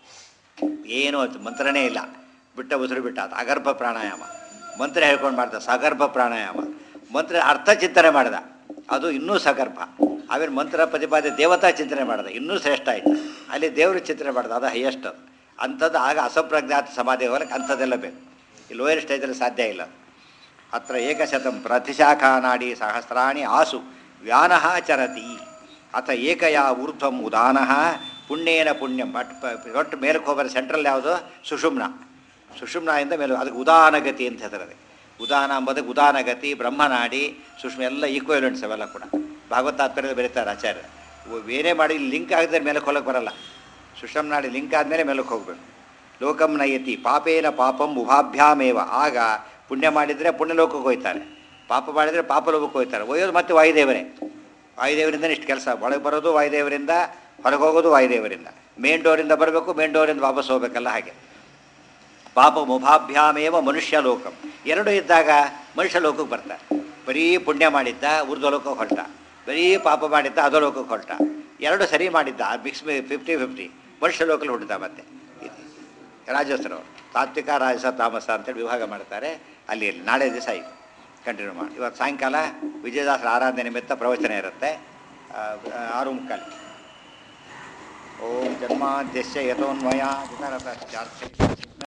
ಏನೂ ಅದು ಮಂತ್ರನೇ ಇಲ್ಲ, ಬಿಟ್ಟ ಉಸಿರು ಬಿಟ್ಟ ಅದು ಅಗರ್ಭ ಪ್ರಾಣಾಯಾಮ. ಮಂತ್ರ ಹೇಳ್ಕೊಂಡು ಮಾಡ್ದ ಸಗರ್ಭ ಪ್ರಾಣಾಯಾಮ. ಮಂತ್ರ ಅರ್ಥ ಚಿಂತನೆ ಮಾಡಿದ ಅದು ಇನ್ನೂ ಸಗರ್ಭ. ಆಮೇಲೆ ಮಂತ್ರ ಪ್ರತಿಪಾದ್ಯ ದೇವತಾ ಚಿಂತನೆ ಮಾಡಿದ ಇನ್ನೂ ಶ್ರೇಷ್ಠ ಆಯಿತು. ಅಲ್ಲಿ ದೇವರು ಚಿಂತನೆ ಮಾಡಿದ ಅದು ಹೈಯೆಸ್ಟ್. ಅದು ಅಂಥದ್ದು ಆಗ ಅಸಂಪ್ರಜ್ಞಾತ ಸಮಾಧಿ ಹೋಗಲಿಕ್ಕೆ ಅಂಥದ್ದೆಲ್ಲ ಬೇಕು. ಈ ಲೋಯರ್ ಸ್ಟೇಜಲ್ಲಿ ಸಾಧ್ಯ ಇಲ್ಲ. ಅತ್ರ ಏಕಶತಂ ಪ್ರತಿಶಾಖಾ ನಾಡಿ ಸಹಸ್ರಾಣಿ ಆಸು ವ್ಯಾನಃ ಚರತಿ ಅಥ ಏಕಯ ಊರ್ಧ್ವಂ ಉದಾನಃ ಪುಣ್ಯೇನ ಪುಣ್ಯಂ. ಬಟ್ ಒಟ್ಟು ಮೇಲಕ್ಕೆ ಹೋಗೋದು ಸೆಂಟ್ರಲ್ ಯಾವುದು? ಸುಷುಮ್ನ. ಸುಷುಮ್ನೆಯಿಂದ ಮೇಲೆ ಅದಕ್ಕೆ ಉದಾನಗತಿ ಅಂತ ಹೇಳ್ತಾರೆ. ಉದಾನ ಅಂಬೋದಕ್ಕೆ ಉದಾನಗತಿ, ಬ್ರಹ್ಮನಾಡಿ, ಸುಷ್ಮ ಎಲ್ಲ ಈಕ್ವಲೆಂಟ್ಸ್ ಅವೆಲ್ಲ ಕೂಡ ಭಾಗವತ ತಾತ್ಪರ್ಯದಲ್ಲಿ ಬರೀತಾರೆ ಆಚಾರ್ಯ. ಏನೇ ಮಾಡಿ ಲಿಂಕ್ ಆಗಿದ್ರೆ ಮೇಲಕ್ಕೆ ಹೋಗಕ್ಕೆ ಬರಲ್ಲ. ಸುಷುಮ್ನಾಡಿ ಲಿಂಕ್ ಆದಮೇಲೆ ಮೇಲಕ್ಕೆ ಹೋಗಬೇಕು. ಲೋಕಂ ನಯತಿ ಪಾಪೇನ ಪಾಪಂ ಉಭಾಭ್ಯಾಮೇವ. ಆಗ ಪುಣ್ಯ ಮಾಡಿದರೆ ಪುಣ್ಯಲೋಕಕ್ಕೆ ಹೋಗ್ತಾರೆ, ಪಾಪ ಮಾಡಿದರೆ ಪಾಪಲೋಕಕ್ಕೆ ಹೋಗ್ತಾರೆ. ಒಯ್ಯೋದು ಮತ್ತೆ ವಾಯುದೇವರೇ. ವಾಯುದೇವರಿಂದ ಇಷ್ಟು ಕೆಲಸ. ಒಳಗೆ ಬರೋದು ವಾಯುದೇವರಿಂದ, ಹೊರಗೆ ಹೋಗೋದು ವಾಯುದೇವರಿಂದ. ಮೇನ್ ಡೋರಿಂದ ಬರಬೇಕು, ಮೇನ್ ಡೋರಿಂದ ವಾಪಸ್ ಹೋಗಬೇಕಲ್ಲ. ಹಾಗೆ ಪಾಪ ಮುಭಾಭ್ಯಾಮೇವ ಮನುಷ್ಯ ಲೋಕಂ. ಎರಡು ಇದ್ದಾಗ ಮನುಷ್ಯ ಲೋಕಕ್ಕೆ ಬರ್ತಾರೆ. ಬರೀ ಪುಣ್ಯ ಮಾಡಿದ್ದ ಊರ್ಧ್ವಲೋಕಕ್ಕೆ ಹೊರಟ, ಬರೀ ಪಾಪ ಮಾಡಿದ್ದ ಅಧೋಲೋಕಕ್ಕೆ ಹೊರಟ. ಎರಡು ಸರಿ ಮಾಡಿದ್ದ ಮಿಕ್ಸ್ ಫಿಫ್ಟಿ ಫಿಫ್ಟಿ ಮನುಷ್ಯ ಲೋಕಲ್ಲಿ ಹುಟ್ಟಿದ. ಮತ್ತೆ ರಾಜಸ್ರವರು ತಾತ್ವಿಕ ರಾಜಸ ತಾಮಸ ಅಂತೇಳಿ ವಿಭಾಗ ಮಾಡ್ತಾರೆ. ಅಲ್ಲಿ ನಾಳೆ ದಿವಸ ಆಯಿತು ಕಂಟಿನ್ಯೂ ಮಾಡಿ. ಇವತ್ತು ಸಾಯಂಕಾಲ ವಿಜಯದಾಸರ ಆರಾಧನೆ ನಿಮಿತ್ತ ಪ್ರವಚನ ಇರುತ್ತೆ ಆರು ಮುಕ್ಕಾಲು. ಓಂ ಜನ್ಮಾದ್ಯಸ್ಯ ಯತೋನ್ಮಯ ವಿತರತಶ್ಚಾರ್ಥೈಃ